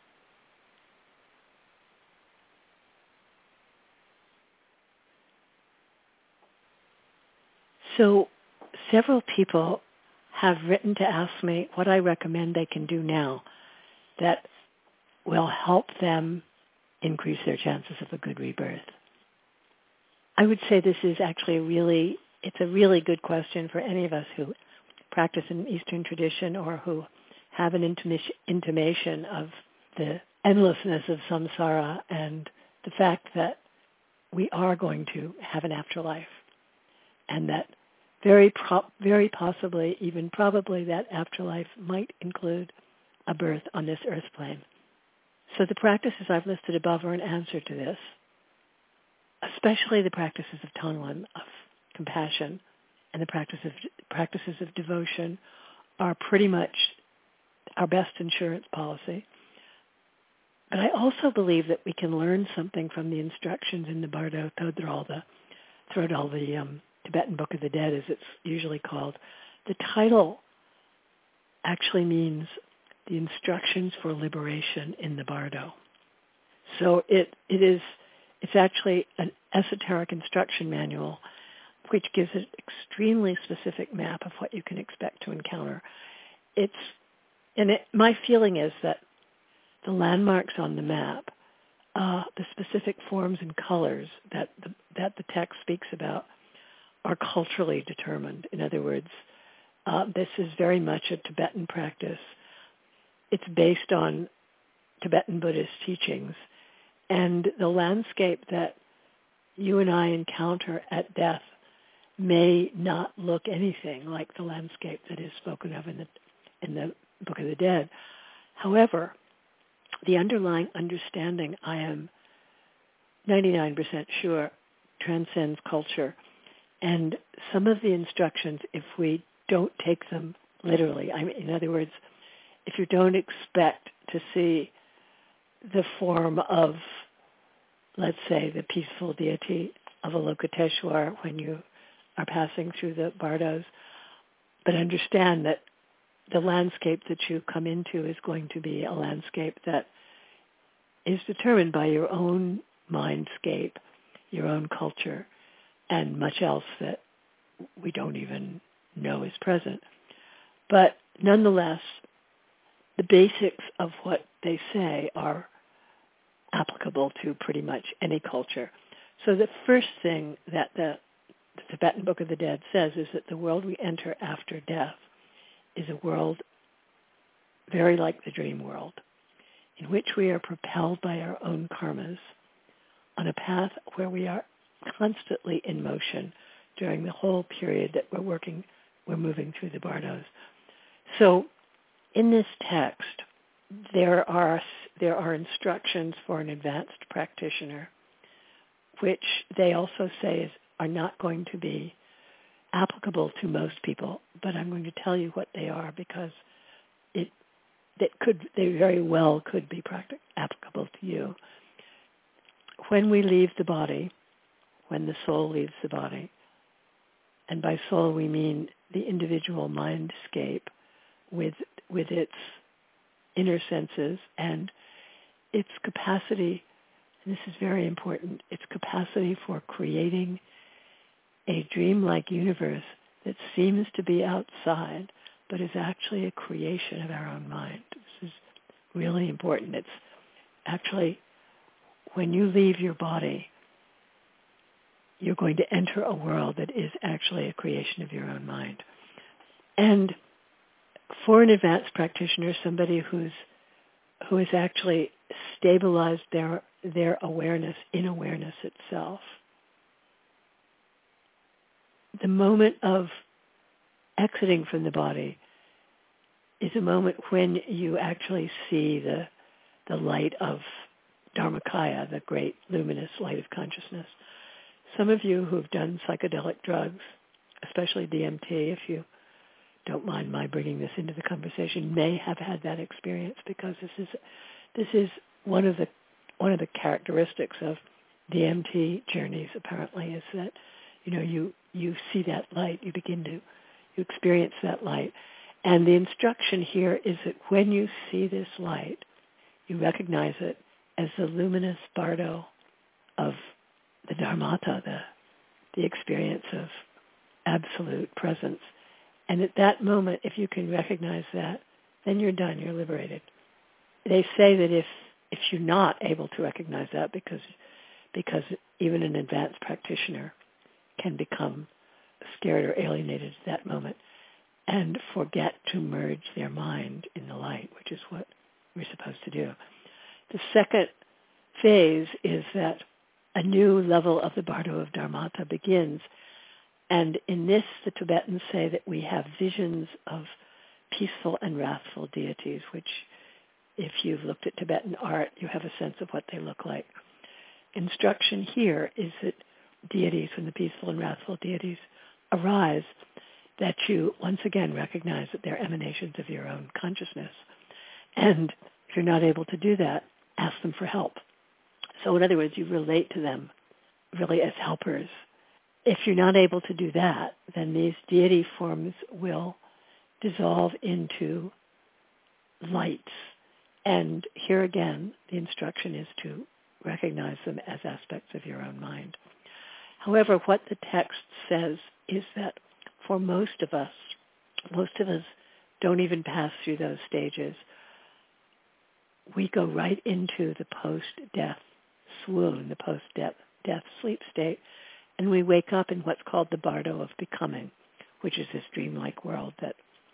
B: So several people have written to ask me what I recommend they can do now that will help them increase their chances of a good rebirth. I would say this is actually it's a really good question for any of us who practice in Eastern tradition or who have an intimation of the endlessness of samsara and the fact that we are going to have an afterlife, and that very possibly, even probably, that afterlife might include a birth on this earth plane. So the practices I've listed above are an answer to this, especially the practices of Tonglen, of compassion, and the practices of devotion are pretty much our best insurance policy. But I also believe that we can learn something from the instructions in the Bardo Thodrol, the Tibetan Book of the Dead, as it's usually called. The title actually means the instructions for liberation in the Bardo. So it's actually an esoteric instruction manual which gives an extremely specific map of what you can expect to encounter. My feeling is that the landmarks on the map, the specific forms and colors that the text speaks about, are culturally determined. In other words, this is very much a Tibetan practice. It's based on Tibetan Buddhist teachings. And the landscape that you and I encounter at death may not look anything like the landscape that is spoken of in the Book of the Dead. However, the underlying understanding, I am 99% sure, transcends culture. And some of the instructions, if we don't take them literally, in other words, if you don't expect to see the form of, let's say, the peaceful deity of Avalokiteshvar when you are passing through the Bardos, but understand that the landscape that you come into is going to be a landscape that is determined by your own mindscape, your own culture, and much else that we don't even know is present. But nonetheless, the basics of what they say are applicable to pretty much any culture. So the first thing that the Tibetan Book of the Dead says is that the world we enter after death is a world very like the dream world, in which we are propelled by our own karmas on a path where we are constantly in motion during the whole period that we're moving through the Bardos. So in this text, there are instructions for an advanced practitioner, which they also say are not going to be applicable to most people, but I'm going to tell you what they are because they very well could be applicable to you. When we leave the body, when the soul leaves the body, and by soul we mean the individual mindscape with its inner senses and its capacity, and this is very important, its capacity for creating a dreamlike universe that seems to be outside, but is actually a creation of our own mind. This is really important. It's actually, when you leave your body, you're going to enter a world that is actually a creation of your own mind. And for an advanced practitioner, somebody who has actually stabilized their awareness in awareness itself, the moment of exiting from the body is a moment when you actually see the light of Dharmakaya, the great luminous light of consciousness. Some of you who have done psychedelic drugs, especially DMT, if you don't mind my bringing this into the conversation, may have had that experience, because this is one of the characteristics of DMT journeys, apparently, is that you see that light, you experience that light. And the instruction here is that when you see this light, you recognize it as the luminous bardo of the Dharmata, the experience of absolute presence. And at that moment, if you can recognize that, then you're done, you're liberated. They say that if you're not able to recognize that, because even an advanced practitioner can become scared or alienated at that moment and forget to merge their mind in the light, which is what we're supposed to do. The second phase is that a new level of the Bardo of Dharmata begins. And in this, the Tibetans say that we have visions of peaceful and wrathful deities, which if you've looked at Tibetan art, you have a sense of what they look like. Instruction here is that deities, when the peaceful and wrathful deities arise, that you once again recognize that they're emanations of your own consciousness. And if you're not able to do that, ask them for help. So in other words, you relate to them really as helpers. If you're not able to do that, then these deity forms will dissolve into lights. And here again, the instruction is to recognize them as aspects of your own mind. However, what the text says is that for most of us don't even pass through those stages. We go right into the post-death swoon, the post-death sleep state, and we wake up in what's called the Bardo of becoming, which is this dreamlike world that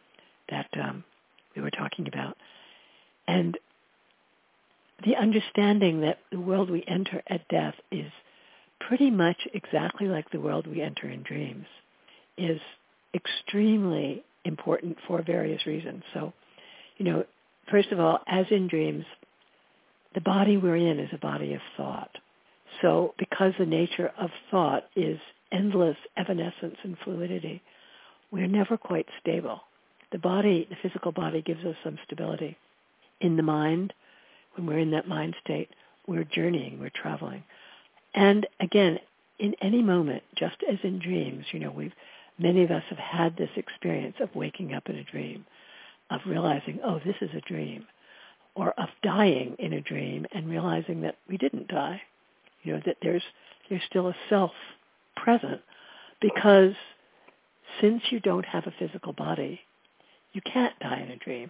B: we were talking about. And the understanding that the world we enter at death is pretty much exactly like the world we enter in dreams is extremely important for various reasons. So, first of all, as in dreams, the body we're in is a body of thought. So because the nature of thought is endless evanescence and fluidity, we're never quite stable. The physical body gives us some stability. In the mind, when we're in that mind state, we're journeying, we're traveling. And again, in any moment, just as in dreams, many of us have had this experience of waking up in a dream, of realizing, oh, this is a dream, or of dying in a dream and realizing that we didn't die, that there's still a self present, because since you don't have a physical body, you can't die in a dream.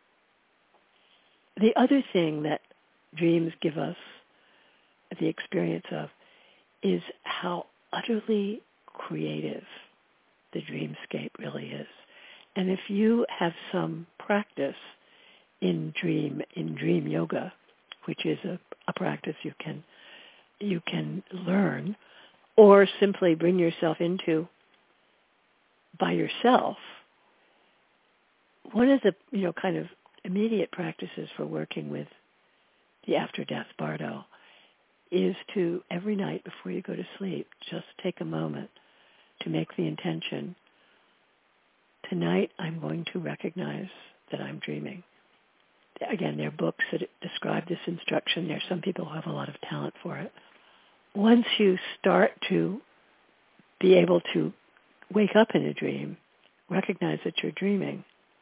B: The other thing that dreams give us the experience of is how utterly creative the dreamscape really is. And if you have some practice in dream yoga, which is a practice you can learn, or simply bring yourself into by yourself, one of the kind of immediate practices for working with the after-death Bardo is to, every night before you go to sleep, just take a moment to make the intention, tonight I'm going to recognize that I'm dreaming. Again, there are books that describe this instruction. There are some people who have a lot of talent for it. Once you start to be able to wake up in a dream, recognize that you're dreaming,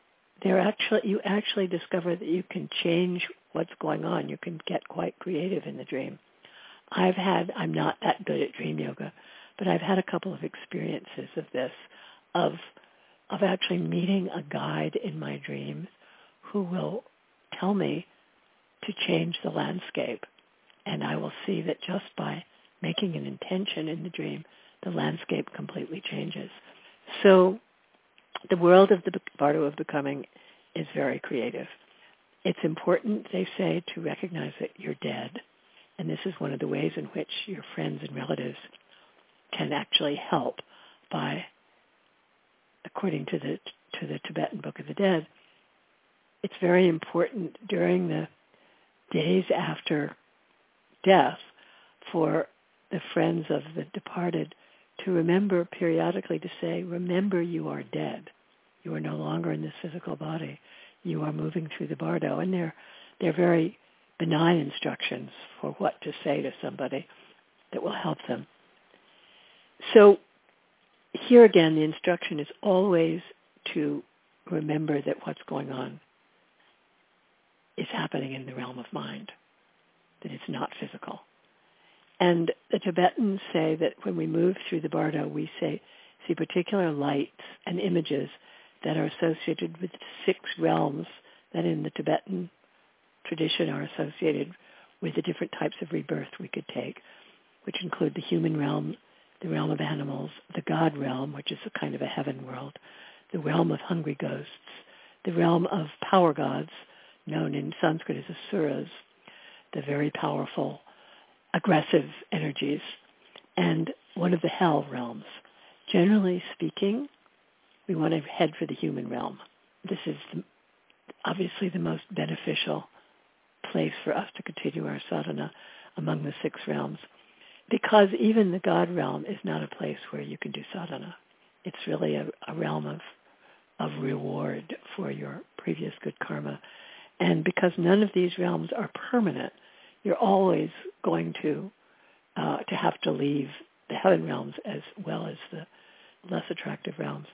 B: you actually discover that you can change what's going on. You can get quite creative in the dream. I'm not that good at dream yoga, but I've had a couple of experiences of this, of actually meeting a guide in my dreams who will tell me to change the landscape. And I will see that just by making an intention in the dream, the landscape completely changes. So the world of the Bardo of becoming is very creative. It's important, they say, to recognize that you're dead. And this is one of the ways in which your friends and relatives can actually help by, according to the Tibetan Book of the Dead, it's very important during the days after death for the friends of the departed to remember periodically to say, remember you are dead. You are no longer in this physical body. You are moving through the Bardo. And they're very benign instructions for what to say to somebody that will help them. So here again, the instruction is always to remember that what's going on is happening in the realm of mind, that it's not physical. And the Tibetans say that when we move through the bardo, we see particular lights and images that are associated with 6 realms that in the Tibetan tradition are associated with the different types of rebirth we could take, which include the human realm, the realm of animals, the God realm, which is a kind of a heaven world, the realm of hungry ghosts, the realm of power gods, known in Sanskrit as asuras, the very powerful, aggressive energies, and one of the hell realms. Generally speaking, we want to head for the human realm. This is obviously the most beneficial place for us to continue our sadhana among the 6 realms, because even the God realm is not a place where you can do sadhana. It's really a realm of reward for your previous good karma. And because none of these realms are permanent, you're always going to have to leave the heaven realms as well as the less attractive realms.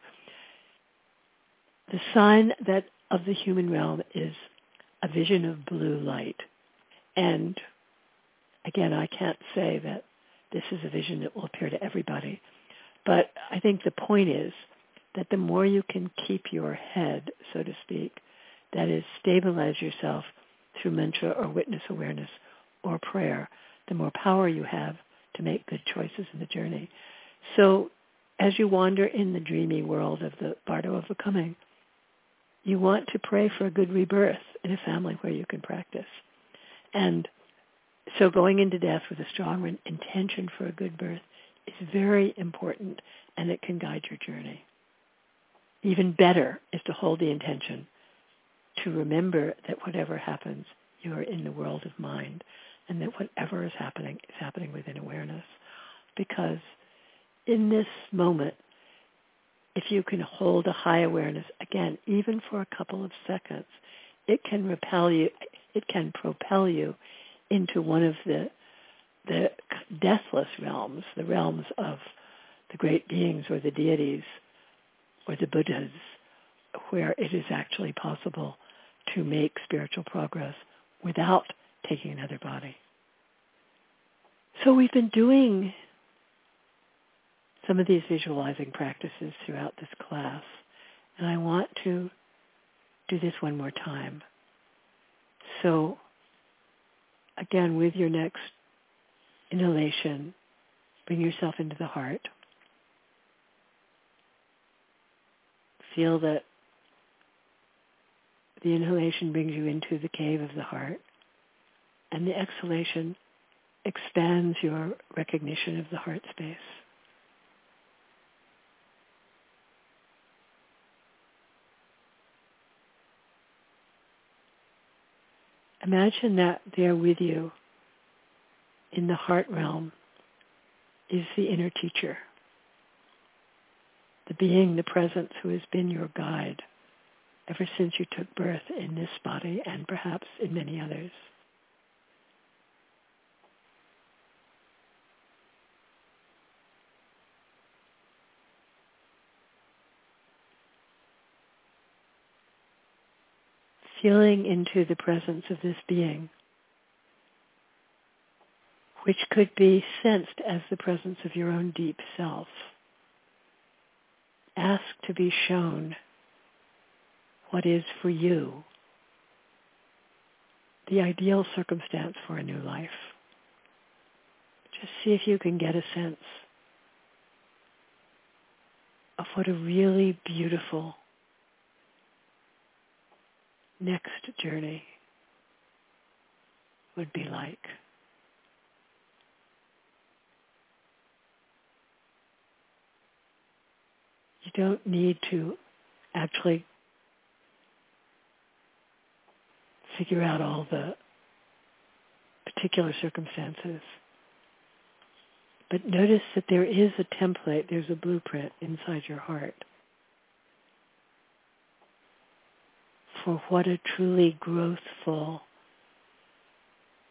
B: The sign that of the human realm is a vision of blue light. And again, I can't say that this is a vision that will appear to everybody, but I think the point is that the more you can keep your head, so to speak, that is, stabilize yourself through mantra or witness awareness or prayer, the more power you have to make good choices in the journey. So as you wander in the dreamy world of the bardo of becoming, you want to pray for a good rebirth in a family where you can practice. And so going into death with a strong intention for a good birth is very important, and it can guide your journey. Even better is to hold the intention to remember that whatever happens, you are in the world of mind, and that whatever is happening within awareness. Because in this moment, if you can hold a high awareness, again, even for a couple of seconds, it can propel you into one of the deathless realms, the realms of the great beings or the deities or the Buddhas, where it is actually possible to make spiritual progress without taking another body. So we've been doing some of these visualizing practices throughout this class, and I want to do this one more time. So again, with your next inhalation, bring yourself into the heart. Feel that the inhalation brings you into the cave of the heart, and the exhalation expands your recognition of the heart space. Imagine that there with you in the heart realm is the inner teacher, the being, the presence who has been your guide ever since you took birth in this body and perhaps in many others. Feeling into the presence of this being, which could be sensed as the presence of your own deep self. Ask to be shown what is for you the ideal circumstance for a new life. Just see if you can get a sense of what a really beautiful next journey would be like. You don't need to actually figure out all the particular circumstances, but notice that there is a template, there's a blueprint inside your heart for what a truly growthful,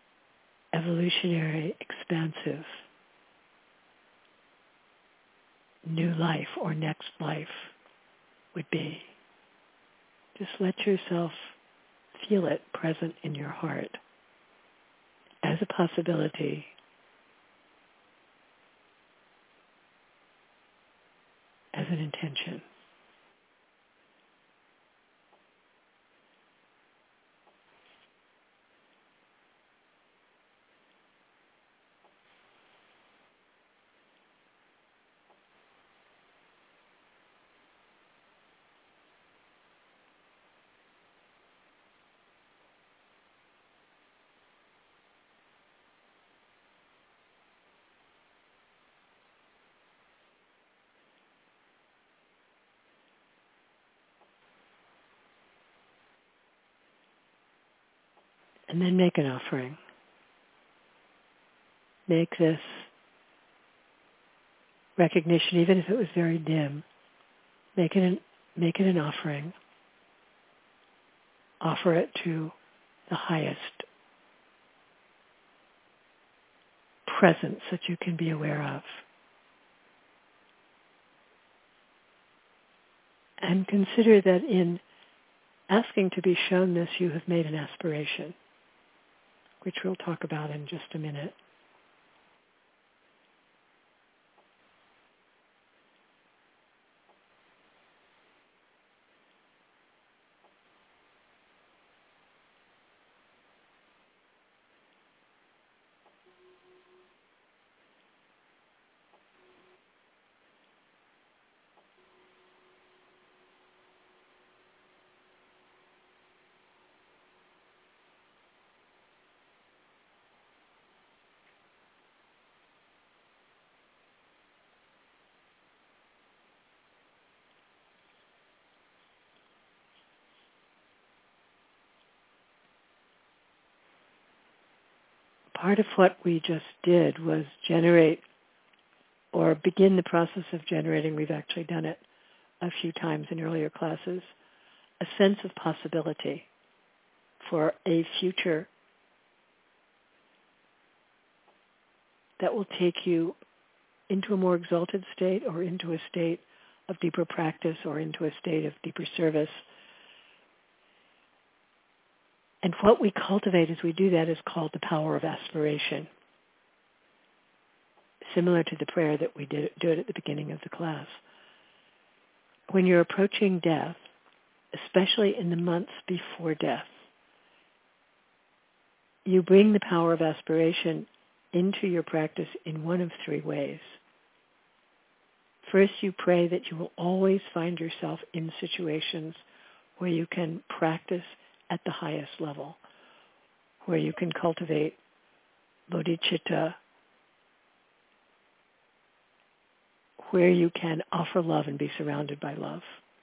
B: evolutionary, expansive new life or next life would be. Just let yourself feel it present in your heart as a possibility. As an intention. And then make an offering. Make this recognition, even if it was very dim, make it an offering. Offer it to the highest presence that you can be aware of. And consider that in asking to be shown this, you have made an aspiration, which we'll talk about in just a minute. Part of what we just did was generate or begin the process of generating, we've actually done it a few times in earlier classes, a sense of possibility for a future that will take you into a more exalted state or into a state of deeper practice or into a state of deeper service. And what we cultivate as we do that is called the power of aspiration, similar to the prayer that we do it at the beginning of the class. When you're approaching death, especially in the months before death, you bring the power of aspiration into your practice in one of three ways. First, you pray that you will always find yourself in situations where you can practice at the highest level, where you can cultivate bodhicitta, where you can offer love and be surrounded by love.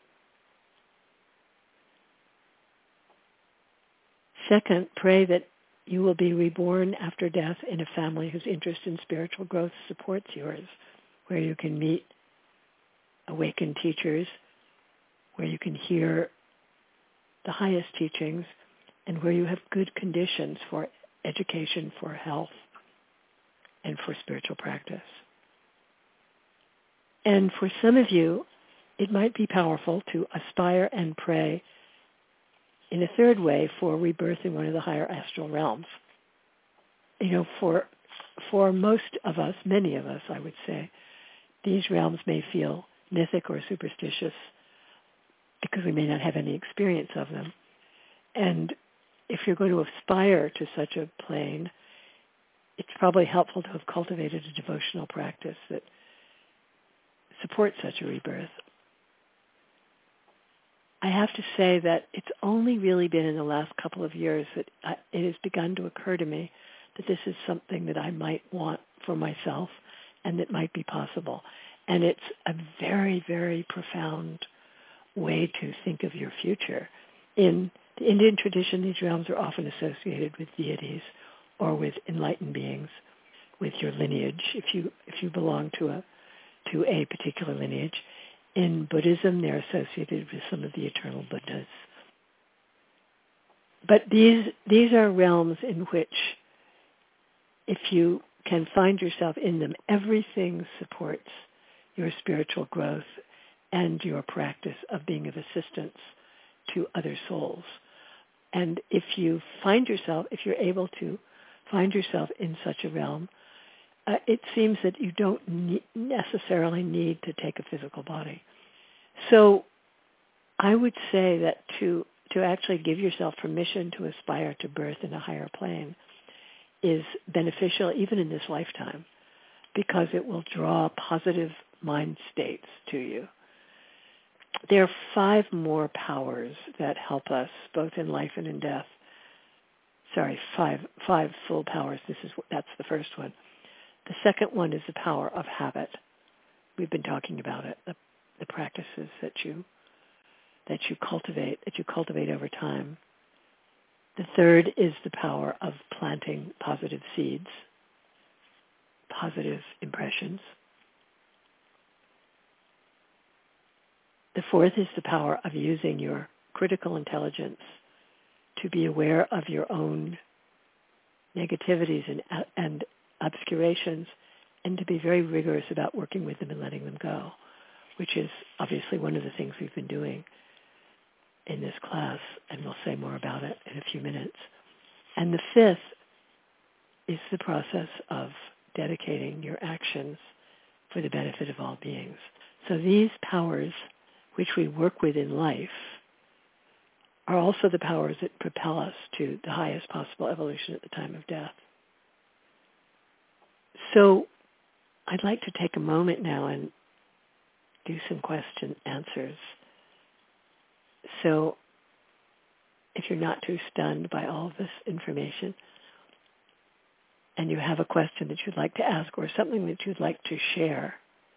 B: Second, pray that you will be reborn after death in a family whose interest in spiritual growth supports yours, where you can meet awakened teachers, where you can hear the highest teachings, and where you have good conditions for education, for health, and for spiritual practice. And for some of you, it might be powerful to aspire and pray in a third way for rebirth in one of the higher astral realms. You know, for most of us, many of us, I would say, these realms may feel mythic or superstitious because we may not have any experience of them. And if you're going to aspire to such a plane, it's probably helpful to have cultivated a devotional practice that supports such a rebirth. I have to say that it's only really been in the last couple of years that it has begun to occur to me that this is something that I might want for myself and that might be possible. And it's a very, very profound way to think of your future. In the Indian tradition, these realms are often associated with deities or with enlightened beings, with your lineage, if you belong to a particular lineage. In Buddhism, they're associated with some of the eternal Buddhas. But these are realms in which, if you can find yourself in them, everything supports your spiritual growth and your practice of being of assistance to other souls. And if you're able to find yourself in such a realm, it seems that you don't necessarily need to take a physical body. So I would say that to actually give yourself permission to aspire to birth in a higher plane is beneficial even in this lifetime, because it will draw positive mind states to you. There are 5 more powers that help us both in life and in death. Sorry, five full powers. That's the first one. The second one is the power of habit. We've been talking about it, the practices that you cultivate over time. The third is the power of planting positive seeds, positive impressions. The fourth is the power of using your critical intelligence to be aware of your own negativities and obscurations, and to be very rigorous about working with them and letting them go, which is obviously one of the things we've been doing in this class, and we'll say more about it in a few minutes. And the fifth is the process of dedicating your actions for the benefit of all beings. So these powers, which we work with in life, are also the powers that propel us to the highest possible evolution at the time of death. So I'd like to take a moment now and do some question answers. So if you're not too stunned by all of this information and you have a question that you'd like to ask or something that you'd like to share,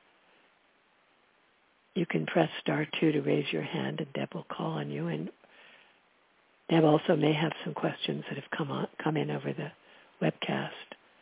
B: you can press star 2 to raise your hand, and Deb will call on you. And Deb also may have some questions that have come in over the webcast.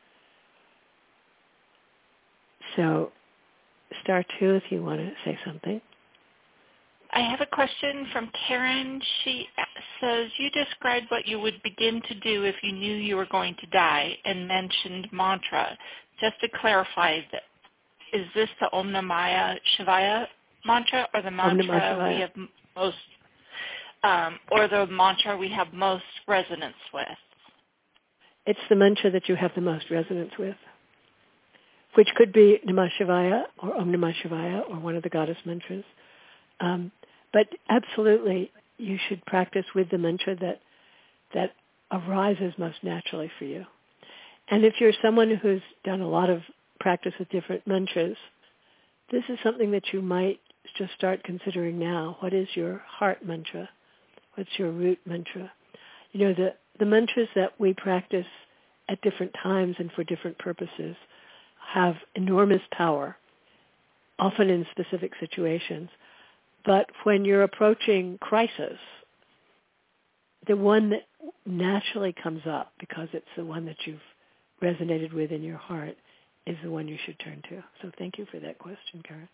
B: So star 2 if you want to say something.
D: I have a question from Karen. She says, you described what you would begin to do if you knew you were going to die and mentioned mantra. Just to clarify, is this the Om Namah Shivaya mantra, or the mantra we have most, or the mantra we have most resonance with?
B: It's the mantra that you have the most resonance with, which could be Namah Shivaya or Om Namah Shivaya or one of the goddess mantras. But absolutely, you should practice with the mantra that arises most naturally for you. And if you're someone who's done a lot of practice with different mantras, this is something that you might just start considering now. What is your heart mantra? What's your root mantra? You know, the mantras that we practice at different times and for different purposes have enormous power, often in specific situations. But when you're approaching crisis, the one that naturally comes up, because it's the one that you've resonated with in your heart, is the one you should turn to. So thank you for that question, Karen.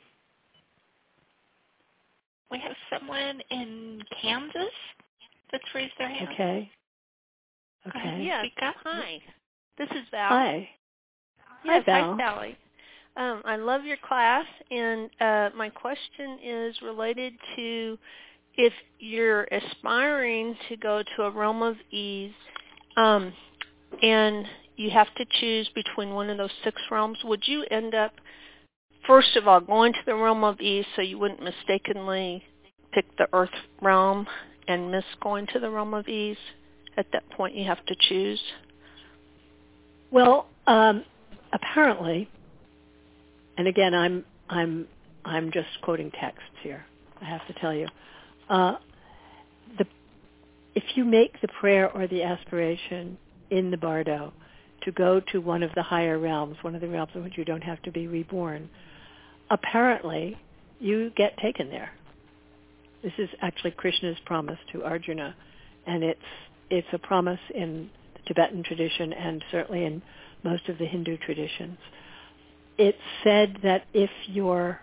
D: We have someone in Kansas that's raised their hand.
B: Okay.
E: Yes. Hi. This is Val.
B: Hi.
E: Yes,
B: hi, Val.
E: Hi, Sally. I love your class, and my question is related to if you're aspiring to go to a realm of ease, and you have to choose between one of those 6 realms, would you end up, first of all, going to the realm of ease so you wouldn't mistakenly pick the earth realm and miss going to the realm of ease? At that point, you have to choose.
B: Well, apparently, and again, I'm just quoting texts here, I have to tell you. If you make the prayer or the aspiration in the bardo to go to one of the higher realms, one of the realms in which you don't have to be reborn, apparently you get taken there. This is actually Krishna's promise to Arjuna, and it's a promise in the Tibetan tradition and certainly in most of the Hindu traditions. It's said that if you're,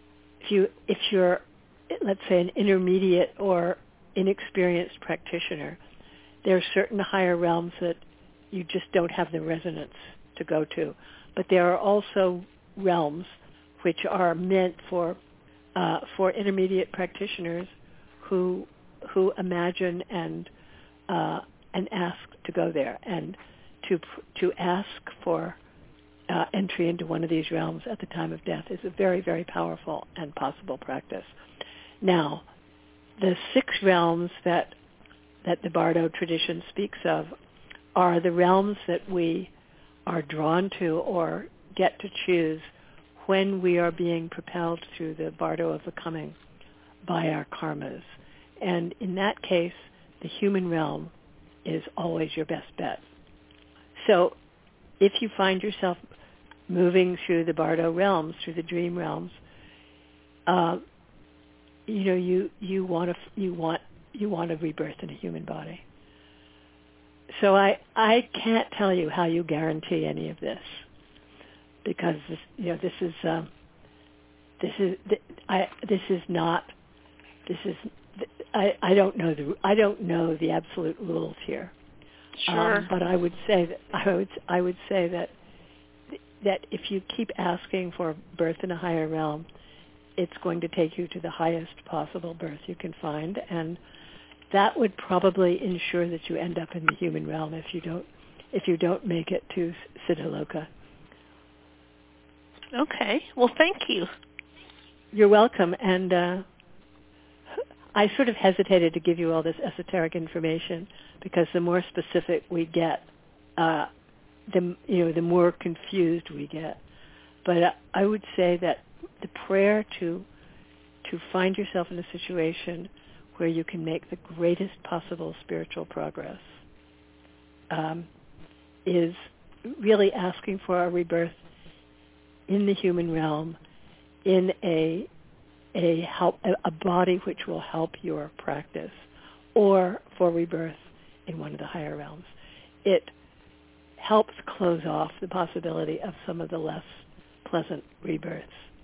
B: let's say, an intermediate or inexperienced practitioner, there are certain higher realms that you just don't have the resonance to go to. But there are also realms which are meant for intermediate practitioners who imagine and ask to go there, and to ask for entry into one of these realms at the time of death is a very, very powerful and possible practice. Now, the 6 realms that the Bardo tradition speaks of are the realms that we are drawn to or get to choose when we are being propelled through the Bardo of the coming by our karmas. And in that case, the human realm is always your best bet. So if you find yourself moving through the Bardo realms, through the dream realms, you want a rebirth in a human body. So I can't tell you how you guarantee any of this, because I don't know the absolute rules here.
E: Sure.
B: But I would say that if you keep asking for birth in a higher realm, it's going to take you to the highest possible birth you can find, and that would probably ensure that you end up in the human realm if you don't make it to Siddhaloka.
E: Okay. Well, thank you.
B: You're welcome. And I sort of hesitated to give you all this esoteric information because the more specific we get, the more confused we get. But I would say that the prayer to find yourself in a situation where you can make the greatest possible spiritual progress is really asking for a rebirth in the human realm, in a body which will help your practice, or for rebirth in one of the higher realms. It helps close off the possibility of some of the less pleasant rebirths.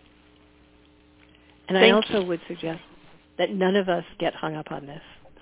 B: And I also would suggest that none of us get hung up on this.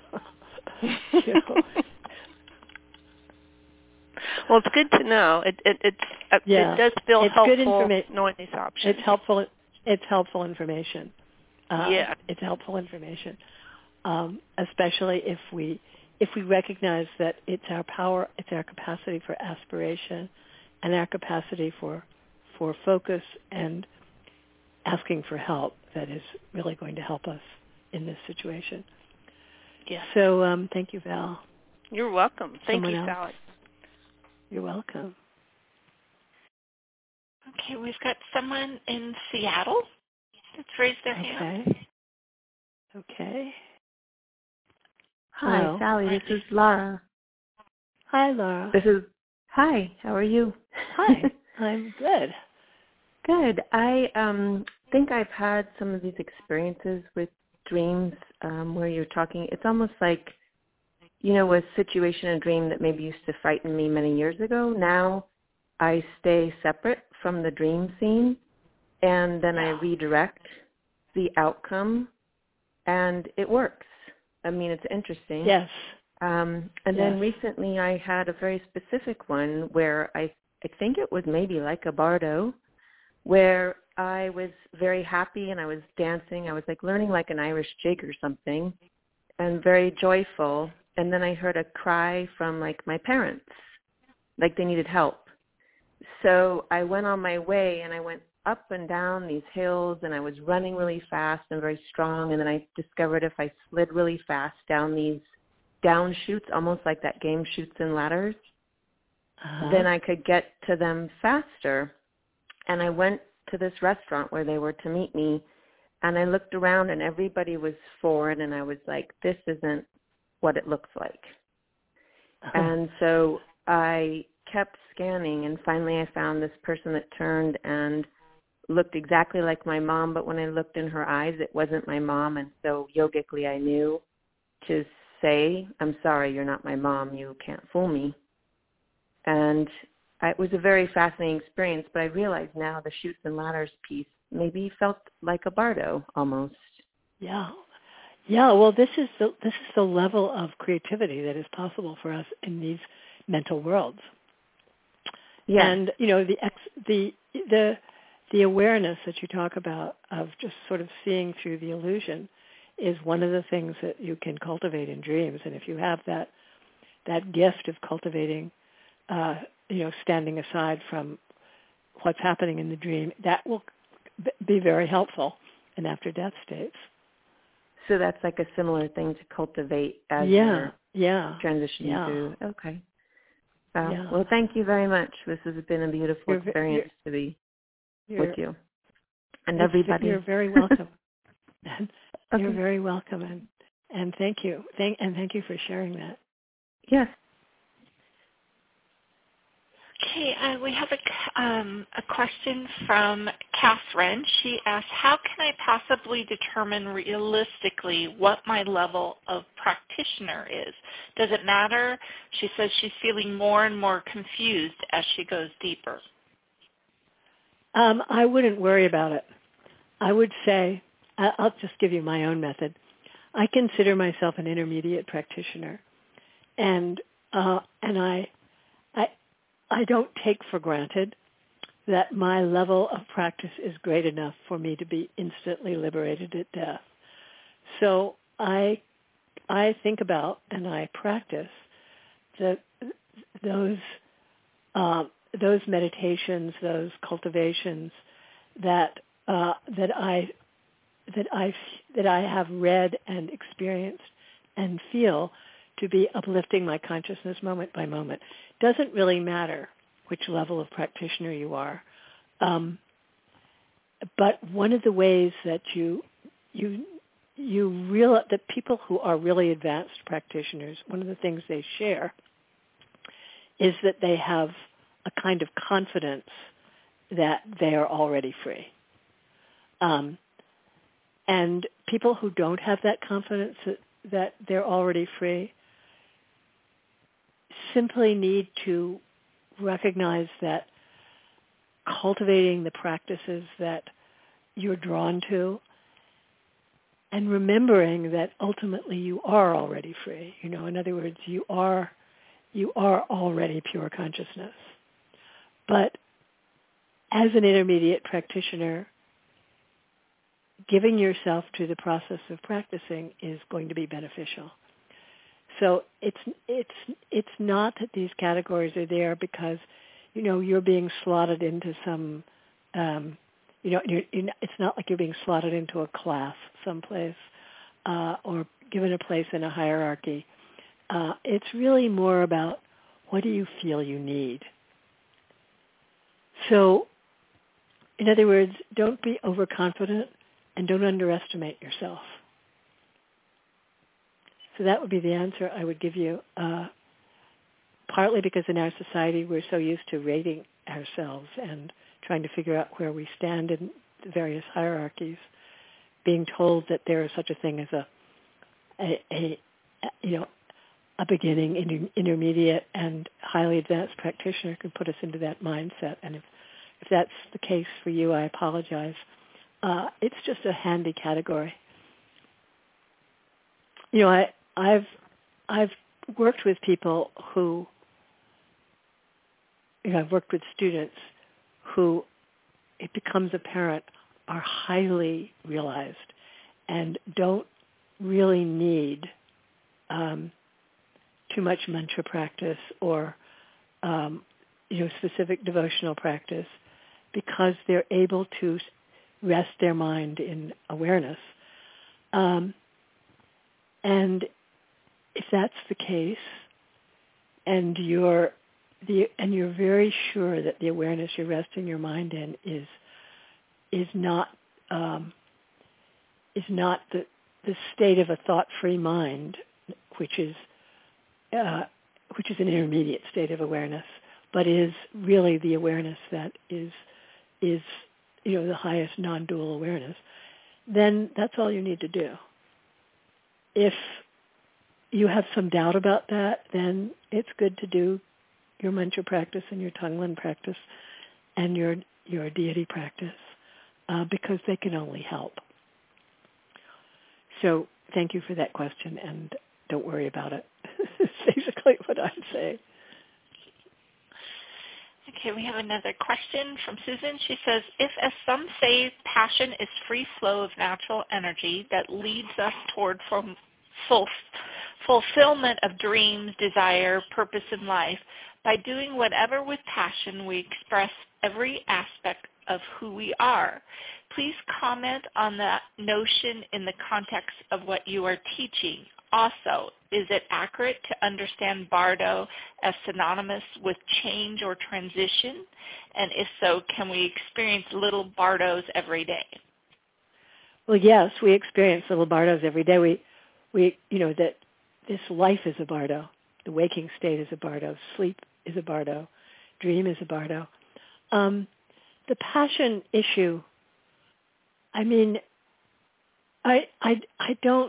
E: Well, it's good to know. It does feel helpful knowing these options.
B: It's helpful. It's helpful information.
E: It's
B: helpful information, especially if we recognize that it's our power, it's our capacity for aspiration, and our capacity for focus and asking for help that is really going to help us in this situation.
E: Yeah.
B: So thank you, Val.
E: You're welcome. Thank you,
B: else?
E: Sally.
B: You're welcome.
D: Okay, we've got someone in Seattle that's raised their hand.
B: Okay.
F: Hi,
B: Hello.
F: Sally. This is Laura.
B: Hi, Laura.
F: Hi. How are you?
B: Hi. I'm good.
F: Good. I think I've had some of these experiences with dreams where you're talking. It's almost like, a situation, a dream that maybe used to frighten me many years ago. Now I stay separate from the dream scene, and then I redirect the outcome, and it works. I mean, it's interesting.
B: Yes.
F: Then recently I had a very specific one where I think it was maybe like a bardo, where I was very happy and I was dancing. I was like learning like an Irish jig or something, and very joyful. And then I heard a cry from like my parents, like they needed help. So I went on my way and I went up and down these hills, and I was running really fast and very strong. And then I discovered if I slid really fast down these down chutes, almost like that game Chutes and Ladders, then I could get to them faster. And I went to this restaurant where they were to meet me, and I looked around and everybody was foreign, and I was like, this isn't what it looks like. And so I kept scanning, and finally I found this person that turned and looked exactly like my mom, but when I looked in her eyes, it wasn't my mom. And so yogically I knew to say, I'm sorry, you're not my mom. You can't fool me. And it was a very fascinating experience, but I realize now the Chutes and Ladders piece maybe felt like a bardo almost.
B: Yeah. Well, this is the level of creativity that is possible for us in these mental worlds.
F: Yeah.
B: And the the awareness that you talk about of just sort of seeing through the illusion is one of the things that you can cultivate in dreams. And if you have that gift of cultivating, standing aside from what's happening in the dream, that will be very helpful in after-death states.
F: So that's like a similar thing to cultivate as you're transitioning through. Okay. Wow. Yeah. Well, thank you very much. This has been a beautiful experience to be with you and everybody.
B: You're very welcome. You're very welcome, and thank you. Thank you for sharing that.
F: Yes.
D: Okay, we have a question from Catherine. She asks, how can I possibly determine realistically what my level of practitioner is? Does it matter? She says she's feeling more and more confused as she goes deeper.
B: I wouldn't worry about it. I would say, I'll just give you my own method. I consider myself an intermediate practitioner, and I don't take for granted that my level of practice is great enough for me to be instantly liberated at death. So I think about and I practice those meditations, those cultivations that I have read and experienced and feel to be uplifting my consciousness moment by moment. Doesn't really matter which level of practitioner you are, but one of the ways that you realize that people who are really advanced practitioners, one of the things they share is that they have a kind of confidence that they are already free. And people who don't have that confidence that they're already free simply need to recognize that cultivating the practices that you're drawn to and remembering that ultimately you are already free. In other words, you are already pure consciousness. But as an intermediate practitioner, giving yourself to the process of practicing is going to be beneficial. So it's not that these categories are there because, you're being slotted into some, it's not like you're being slotted into a class someplace or given a place in a hierarchy. It's really more about what do you feel you need. So, in other words, don't be overconfident and don't underestimate yourself. So that would be the answer I would give you, partly because in our society we're so used to rating ourselves and trying to figure out where we stand in the various hierarchies, being told that there is such a thing as a beginning, intermediate, and highly advanced practitioner can put us into that mindset. And if that's the case for you, I apologize. It's just a handy category. I've worked with people who, I've worked with students who, it becomes apparent, are highly realized and don't really need too much mantra practice or specific devotional practice because they're able to rest their mind in awareness. And if that's the case, and you're very sure that the awareness you're resting your mind in is not the state of a thought-free mind, which is an intermediate state of awareness, but is really the awareness that is the highest non-dual awareness, then that's all you need to do. If you have some doubt about that, then it's good to do your mantra practice and your Tonglen practice and your deity practice because they can only help. So thank you for that question, and don't worry about it. It's basically what I'd say.
D: Okay, we have another question from Susan. She says, if, as some say, passion is free flow of natural energy that leads us toward fulfillment of dreams, desire, purpose in life, by doing whatever with passion we express every aspect of who we are. Please comment on that notion in the context of what you are teaching. Also, is it accurate to understand Bardo as synonymous with change or transition? And if so, can we experience little Bardos every day?
B: Well, yes, we experience little Bardos every day. We that this life is a Bardo. The waking state is a Bardo. Sleep is a Bardo. Dream is a Bardo. The passion issue, I mean, I don't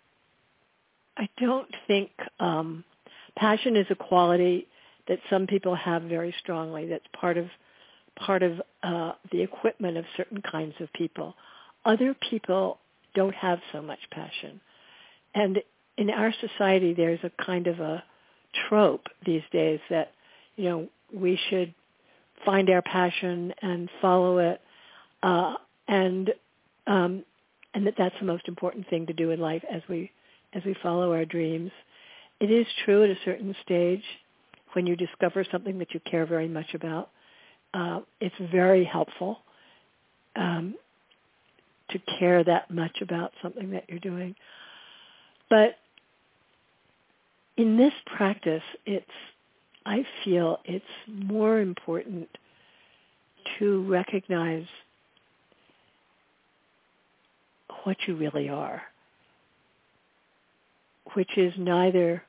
B: think passion is a quality that some people have very strongly. That's part of the equipment of certain kinds of people. Other people don't have so much passion. And in our society, there's a kind of a trope these days that, we should find our passion and follow it, and that's the most important thing to do in life as we follow our dreams. It is true at a certain stage when you discover something that you care very much about. It's very helpful to care that much about something that you're doing. But in this practice, I feel it's more important to recognize what you really are, which is neither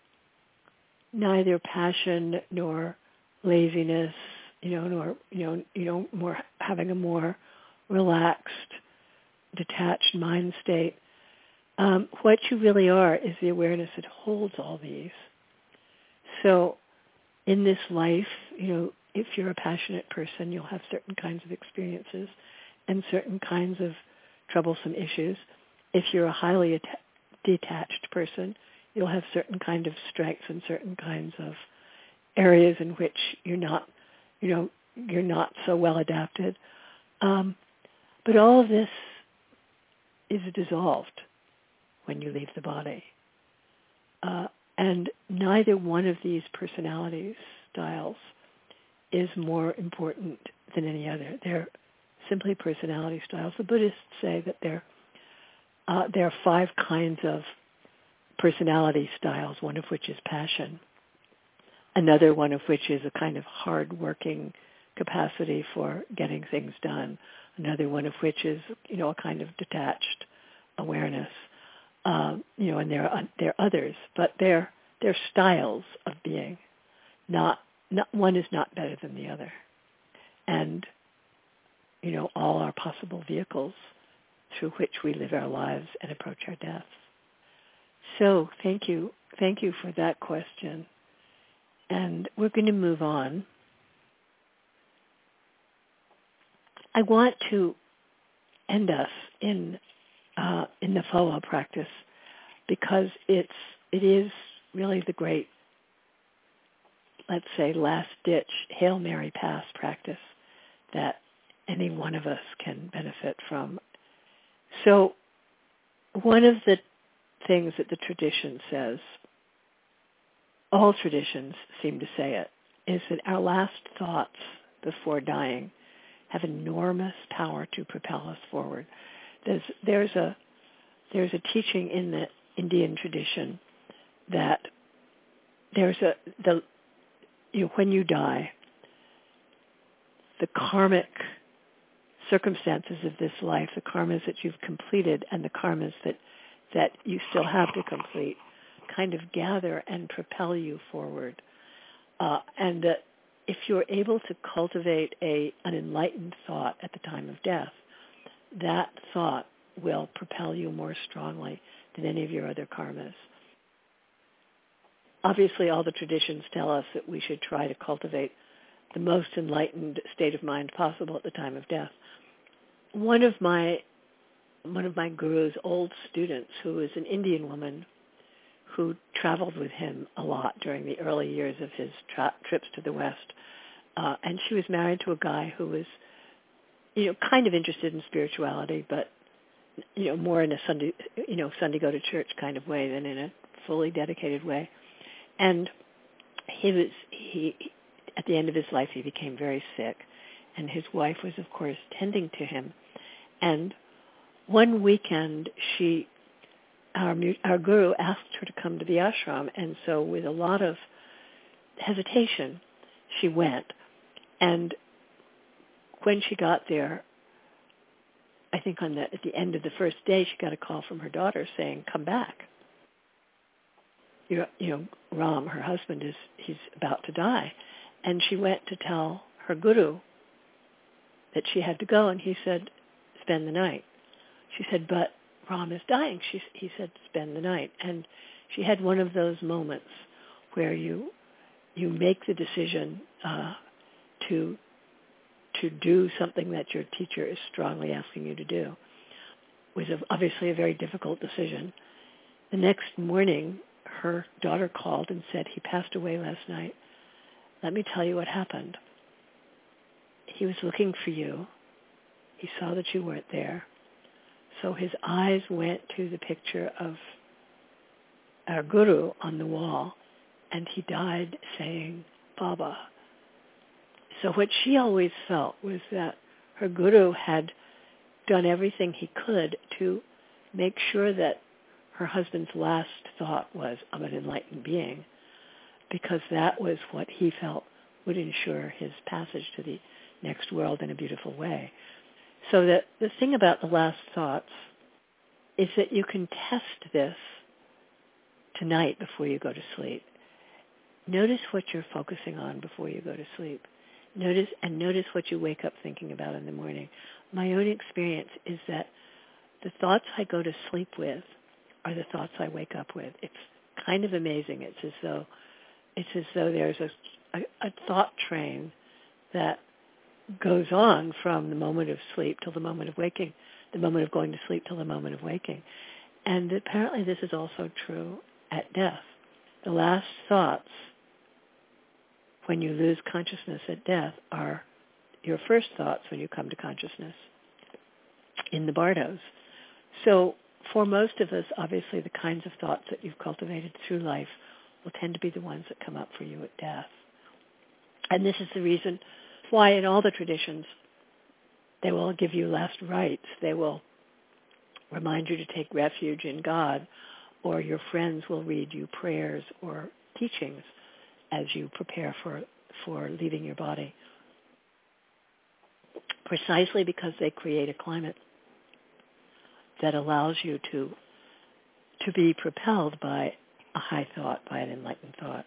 B: passion nor laziness, nor more having a more relaxed, detached mind state. What you really are is the awareness that holds all these. So in this life, if you're a passionate person, you'll have certain kinds of experiences and certain kinds of troublesome issues. If you're a highly detached person, you'll have certain kind of strengths and certain kinds of areas in which you're not so well adapted. But all of this is dissolved when you leave the body. And neither one of these personality styles is more important than any other. They're simply personality styles. The Buddhists say that there are 5 kinds of personality styles, one of which is passion, another one of which is a kind of hard-working capacity for getting things done, another one of which is, a kind of detached awareness, and there are others, but they're styles of being. Not one is not better than the other, and all are possible vehicles through which we live our lives and approach our deaths. So thank you for that question, and we're going to move on. I want to end us in the Pho practice because it is really the great, let's say, last-ditch Hail Mary Pass practice that any one of us can benefit from. So one of the things that the tradition says, all traditions seem to say it, is that our last thoughts before dying have enormous power to propel us forward. There's a teaching in the Indian tradition that when you die, the karmic circumstances of this life, the karmas that you've completed and the karmas that you still have to complete, kind of gather and propel you forward, and that if you're able to cultivate an enlightened thought at the time of death, that thought will propel you more strongly than any of your other karmas. Obviously, all the traditions tell us that we should try to cultivate the most enlightened state of mind possible at the time of death. One of my guru's old students, who is an Indian woman who traveled with him a lot during the early years of his trips to the West, and she was married to a guy who was, kind of interested in spirituality, but, more in a Sunday go to church kind of way than in a fully dedicated way. And he at the end of his life, he became very sick, and his wife was, of course, tending to him. And one weekend, our guru asked her to come to the ashram, and so with a lot of hesitation, she went. And when she got there, I think at the end of the first day, she got a call from her daughter saying, "Come back. Ram, her husband, he's about to die." And she went to tell her guru that she had to go, and he said, "Spend the night." She said, "But Ram is dying." He said, "Spend the night." And she had one of those moments where you make the decision to do something that your teacher is strongly asking you to do. It was obviously a very difficult decision. The next morning, her daughter called and said, "He passed away last night. Let me tell you what happened. He was looking for you. He saw that you weren't there. So his eyes went to the picture of our guru on the wall, and he died saying, 'Baba.'" So what she always felt was that her guru had done everything he could to make sure that her husband's last thought was of an enlightened being, because that was what he felt would ensure his passage to the next world in a beautiful way. So that the thing about the last thoughts is that you can test this tonight before you go to sleep. Notice what you're focusing on before you go to sleep. Notice what you wake up thinking about in the morning. My own experience is that the thoughts I go to sleep with are the thoughts I wake up with. It's kind of amazing. It's as though there's a thought train that goes on from the moment of sleep till the moment of waking, the moment of going to sleep till the moment of waking. And apparently this is also true at death. The last thoughts when you lose consciousness at death are your first thoughts when you come to consciousness in the bardos. So for most of us, obviously, the kinds of thoughts that you've cultivated through life will tend to be the ones that come up for you at death. And this is the reason why in all the traditions, they will give you last rites. They will remind you to take refuge in God, or your friends will read you prayers or teachings as you prepare for leaving your body, precisely because they create a climate that allows you to be propelled by a high thought, by an enlightened thought.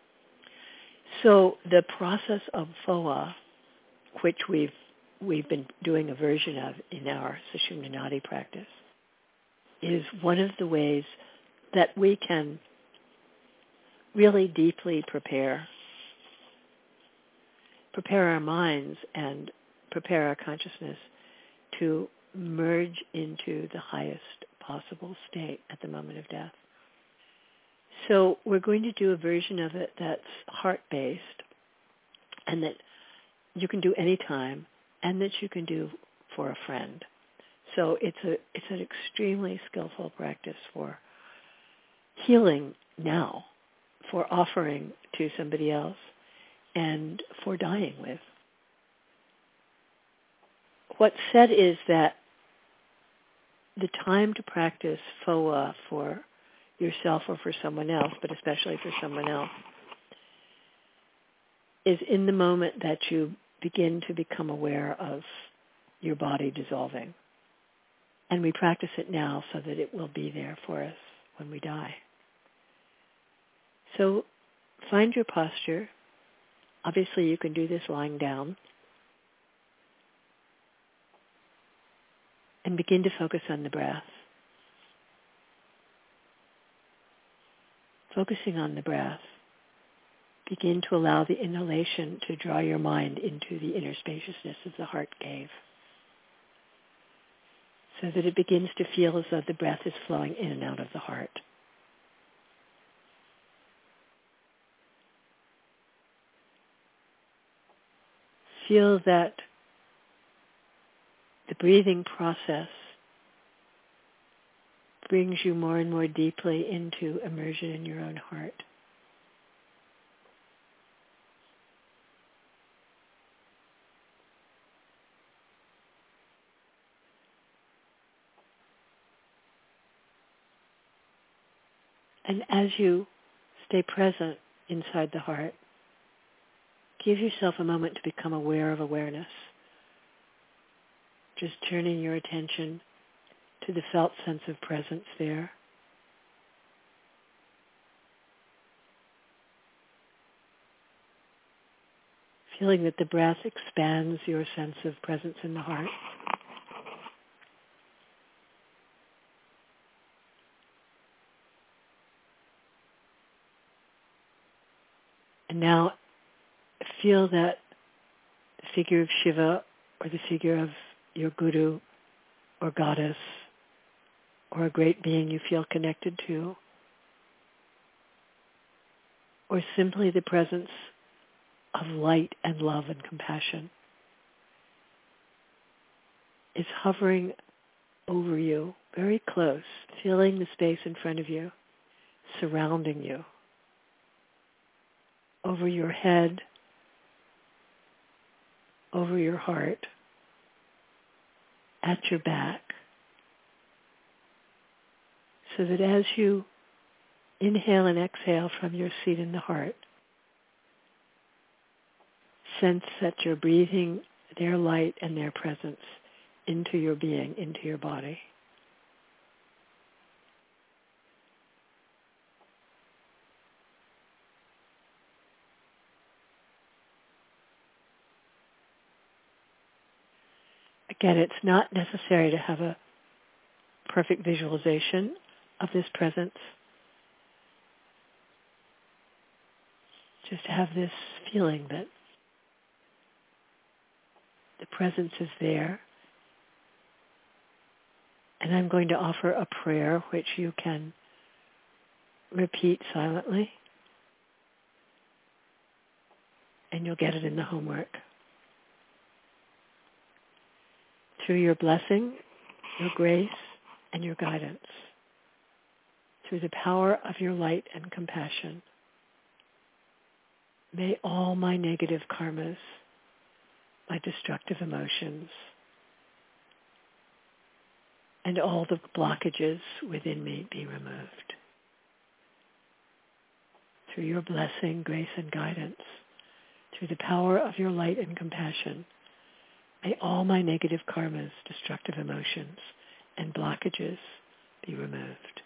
B: So the process of Phowa, which we've been doing a version of in our Sushumna Nadi practice, is one of the ways that we can really deeply prepare our minds and prepare our consciousness to merge into the highest possible state at the moment of death. So we're going to do a version of it that's heart-based and that you can do anytime and that you can do for a friend. So it's an extremely skillful practice for healing now, for offering to somebody else, and for dying with. What's said is that the time to practice Phowa for yourself or for someone else, but especially for someone else, is in the moment that you begin to become aware of your body dissolving. And we practice it now so that it will be there for us when we die. So find your posture. Obviously, you can do this lying down. And begin to focus on the breath. Focusing on the breath, begin to allow the inhalation to draw your mind into the inner spaciousness of the heart cave, so that it begins to feel as though the breath is flowing in and out of the heart. feel that the breathing process brings you more and more deeply into immersion in your own heart. And as you stay present inside the heart, give yourself a moment to become aware of awareness. Just turning your attention to the felt sense of presence there. Feeling that the breath expands your sense of presence in the heart. And now feel that the figure of Shiva or the figure of your guru or goddess or a great being you feel connected to, or simply the presence of light and love and compassion, is hovering over you, very close, filling the space in front of you, surrounding you, over your head, over your heart, at your back, so that as you inhale and exhale from your seat in the heart, sense that you're breathing their light and their presence into your being, into your body. Again, it's not necessary to have a perfect visualization of this presence. Just have this feeling that the presence is there. And I'm going to offer a prayer which you can repeat silently. And you'll get it in the homework. Through your blessing, your grace, and your guidance, through the power of your light and compassion, may all my negative karmas, my destructive emotions, and all the blockages within me be removed. Through your blessing, grace, and guidance, through the power of your light and compassion, may all my negative karmas, destructive emotions, and blockages be removed.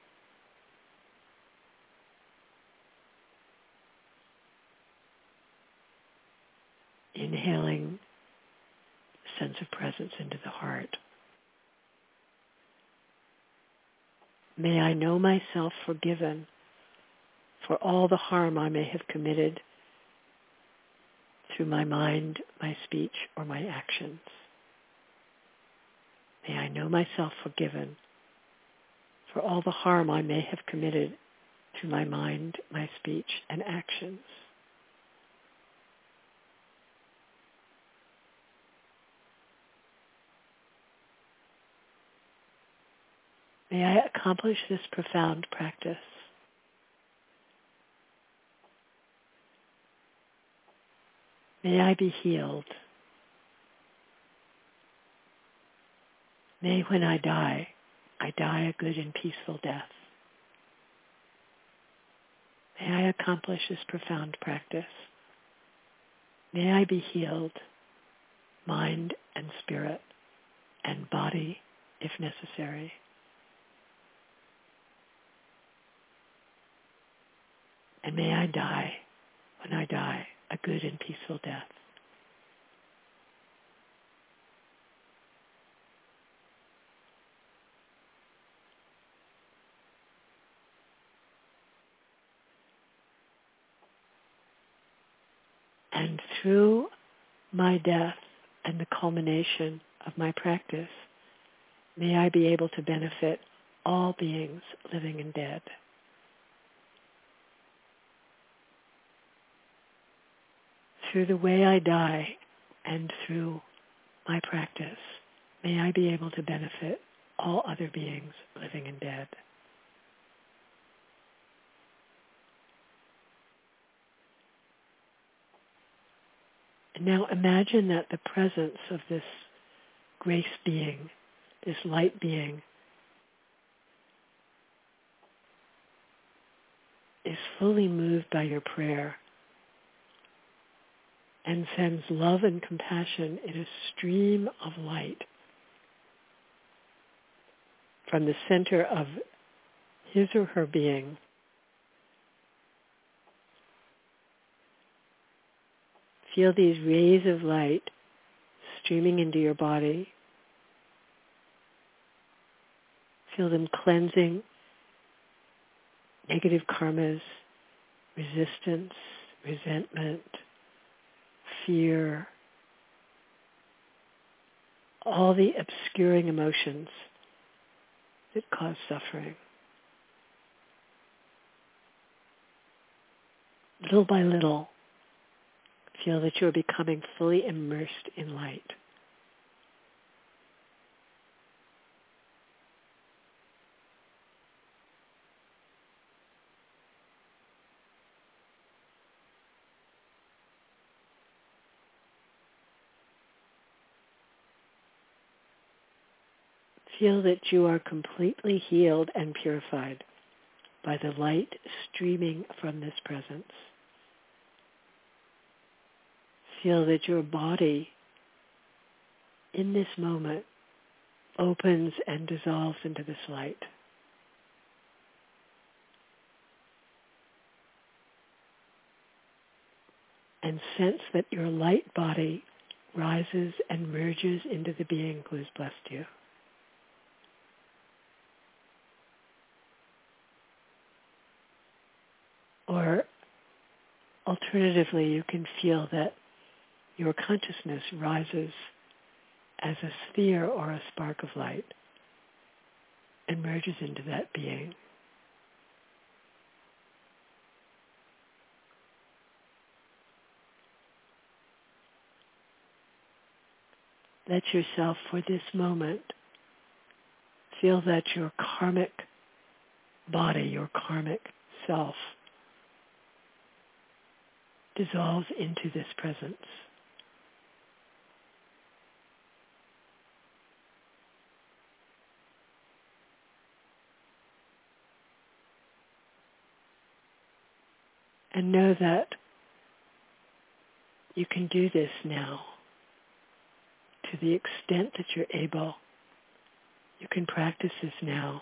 B: Inhaling the sense of presence into the heart. May I know myself forgiven for all the harm I may have committed through my mind, my speech, or my actions. May I know myself forgiven for all the harm I may have committed through my mind, my speech, and actions. May I accomplish this profound practice May I be healed. May when I die a good and peaceful death. May I accomplish this profound practice. May I be healed, mind and spirit, and body if necessary. And may I die, when I die, a good and peaceful death. And through my death and the culmination of my practice, may I be able to benefit all beings, living and dead. Through the way I die, and through my practice, may I be able to benefit all other beings, living and dead. And now imagine that the presence of this grace being, this light being, is fully moved by your prayer and sends love and compassion in a stream of light from the center of his or her being Feel these rays of light streaming into your body. Feel them cleansing negative karmas, resistance, resentment, fear, all the obscuring emotions that cause suffering. Little by little, feel that you are becoming fully immersed in light. Feel that you are completely healed and purified by the light streaming from this presence. Feel that your body in this moment opens and dissolves into this light. And sense that your light body rises and merges into the being who has blessed you. Or alternatively, you can feel that your consciousness rises as a sphere or a spark of light and merges into that being. Let yourself, for this moment, feel that your karmic body, your karmic self, dissolves into this presence. And know that you can do this now. To the extent that you're able, you can practice this now.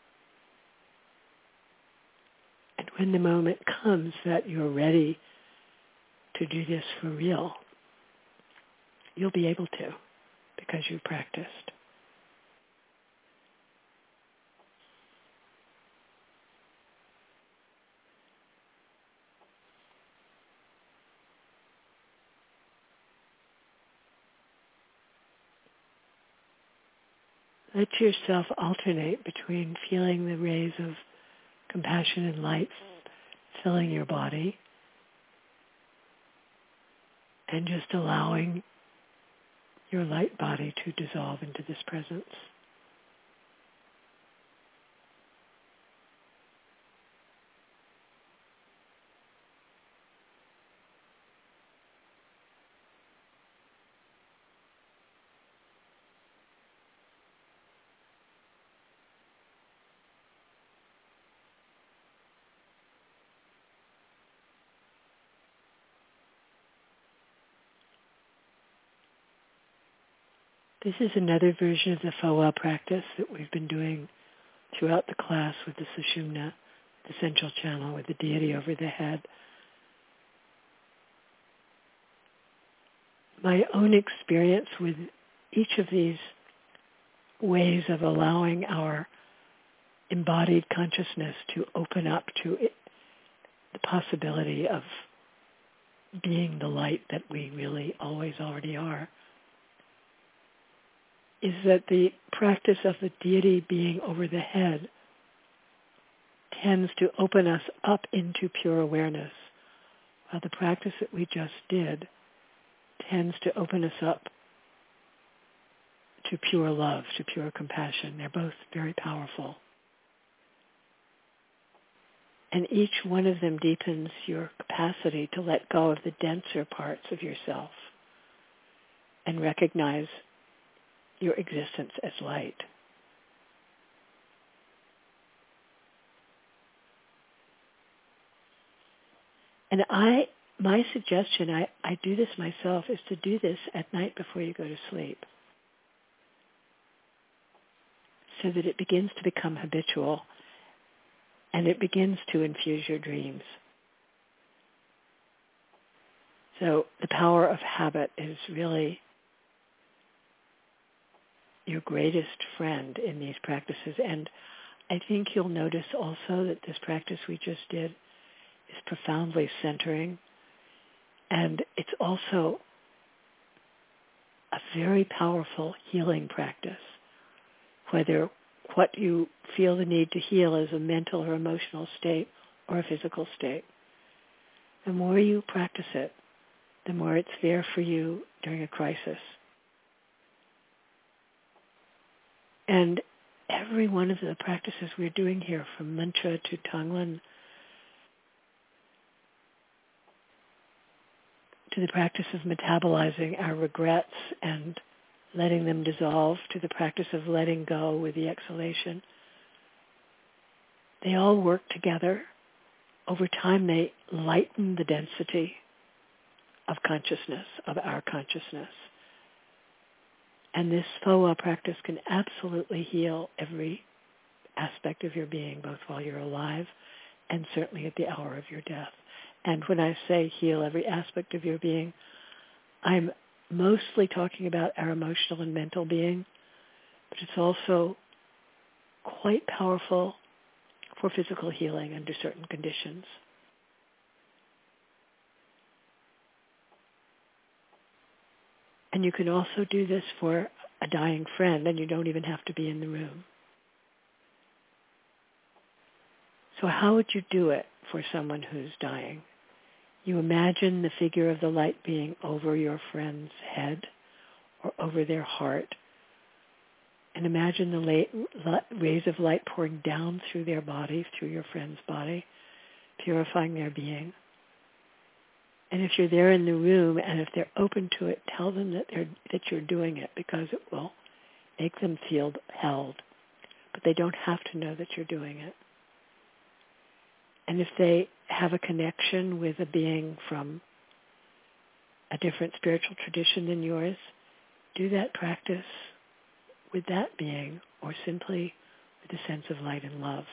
B: And when the moment comes that you're ready to do this for real, you'll be able to because you've practiced. Let yourself alternate between feeling the rays of compassion and light filling your body and just allowing your light body to dissolve into this presence. This is another version of the Fowa practice that we've been doing throughout the class with the Sushumna, the central channel with the deity over the head. My own experience with each of these ways of allowing our embodied consciousness to open up to the possibility of being the light that we really always already are, is that the practice of the deity being over the head tends to open us up into pure awareness, while the practice that we just did tends to open us up to pure love, to pure compassion. They're both very powerful. And each one of them deepens your capacity to let go of the denser parts of yourself and recognize your existence as light. And my suggestion, I do this myself, is to do this at night before you go to sleep, so that it begins to become habitual and it begins to infuse your dreams. So the power of habit is really your greatest friend in these practices. And I think you'll notice also that this practice we just did is profoundly centering. And it's also a very powerful healing practice, whether what you feel the need to heal is a mental or emotional state or a physical state. The more you practice it, the more it's there for you during a crisis. And every one of the practices we're doing here, from mantra to Tonglen, to the practice of metabolizing our regrets and letting them dissolve, to the practice of letting go with the exhalation, they all work together. Over time, they lighten the density of consciousness, of our consciousness. And this Thowa practice can absolutely heal every aspect of your being, both while you're alive and certainly at the hour of your death. And when I say heal every aspect of your being, I'm mostly talking about our emotional and mental being, but it's also quite powerful for physical healing under certain conditions. And you can also do this for a dying friend, and you don't even have to be in the room. So how would you do it for someone who's dying? You imagine the figure of the light being over your friend's head or over their heart, and imagine the rays of light pouring down through their body, through your friend's body, purifying their being. And if you're there in the room and if they're open to it, tell them that you're doing it, because it will make them feel held. But they don't have to know that you're doing it. And if they have a connection with a being from a different spiritual tradition than yours, do that practice with that being, or simply with a sense of light and love.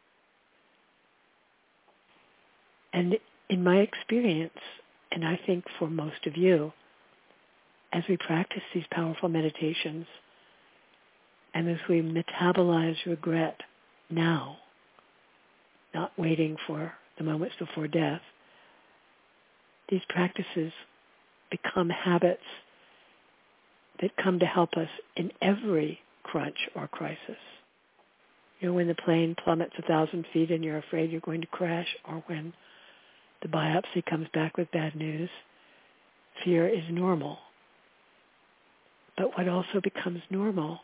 B: And in my experience, and I think for most of you, as we practice these powerful meditations, and as we metabolize regret now, not waiting for the moments before death, these practices become habits that come to help us in every crunch or crisis. You know, when the plane plummets 1,000 feet and you're afraid you're going to crash, or when the biopsy comes back with bad news, fear is normal. But what also becomes normal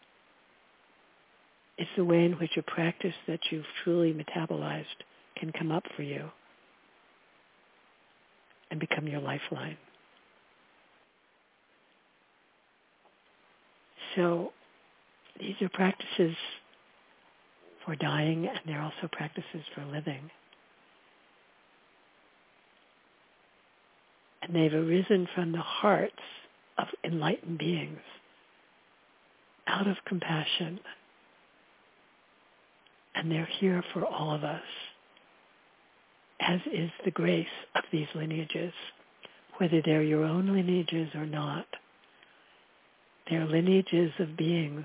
B: is the way in which a practice that you've truly metabolized can come up for you and become your lifeline. So these are practices for dying, and they're also practices for living. And they've arisen from the hearts of enlightened beings out of compassion. And they're here for all of us, as is the grace of these lineages, whether they're your own lineages or not. They're lineages of beings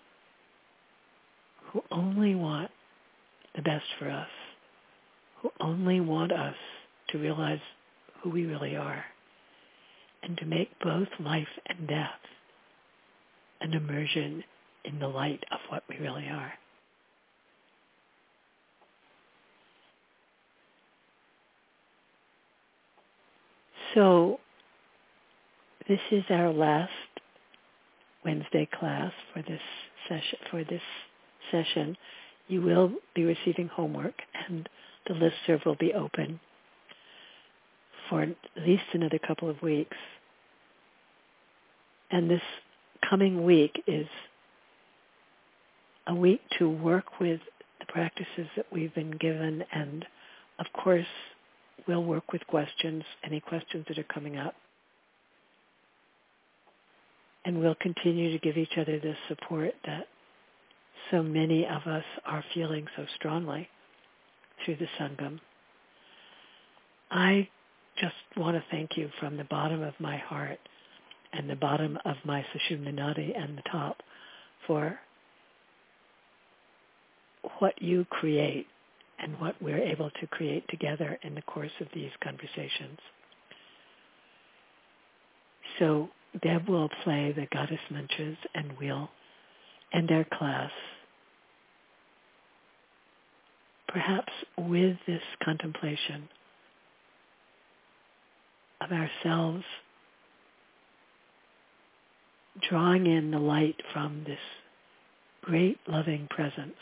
B: who only want the best for us, who only want us to realize who we really are, and to make both life and death an immersion in the light of what we really are. So This is our last Wednesday class for this session. You will be receiving homework, and the listserv will be open for at least another couple of weeks. And this coming week is a week to work with the practices that we've been given, and of course we'll work with questions, any questions that are coming up. And we'll continue to give each other the support that so many of us are feeling so strongly through the Sangam. I just want to thank you from the bottom of my heart and the bottom of my Sushumna Nadi and the top for what you create and what we're able to create together in the course of these conversations. So Deb will play the goddess mantras, and we'll end our class perhaps with this contemplation of ourselves drawing in the light from this great loving presence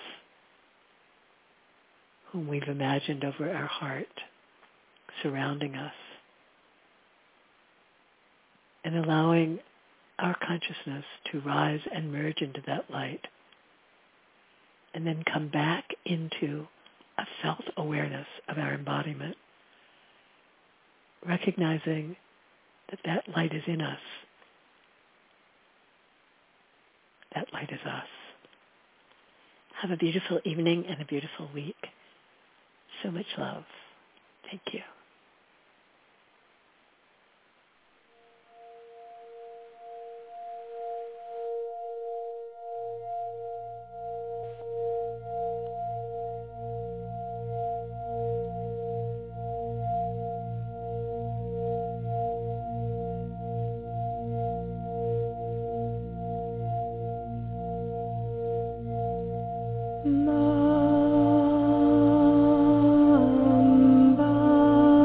B: whom we've imagined over our heart surrounding us, and allowing our consciousness to rise and merge into that light, and then come back into a felt awareness of our embodiment, recognizing that that light is in us. That light is us. Have a beautiful evening and a beautiful week. So much love. Thank you.
G: Love.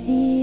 G: see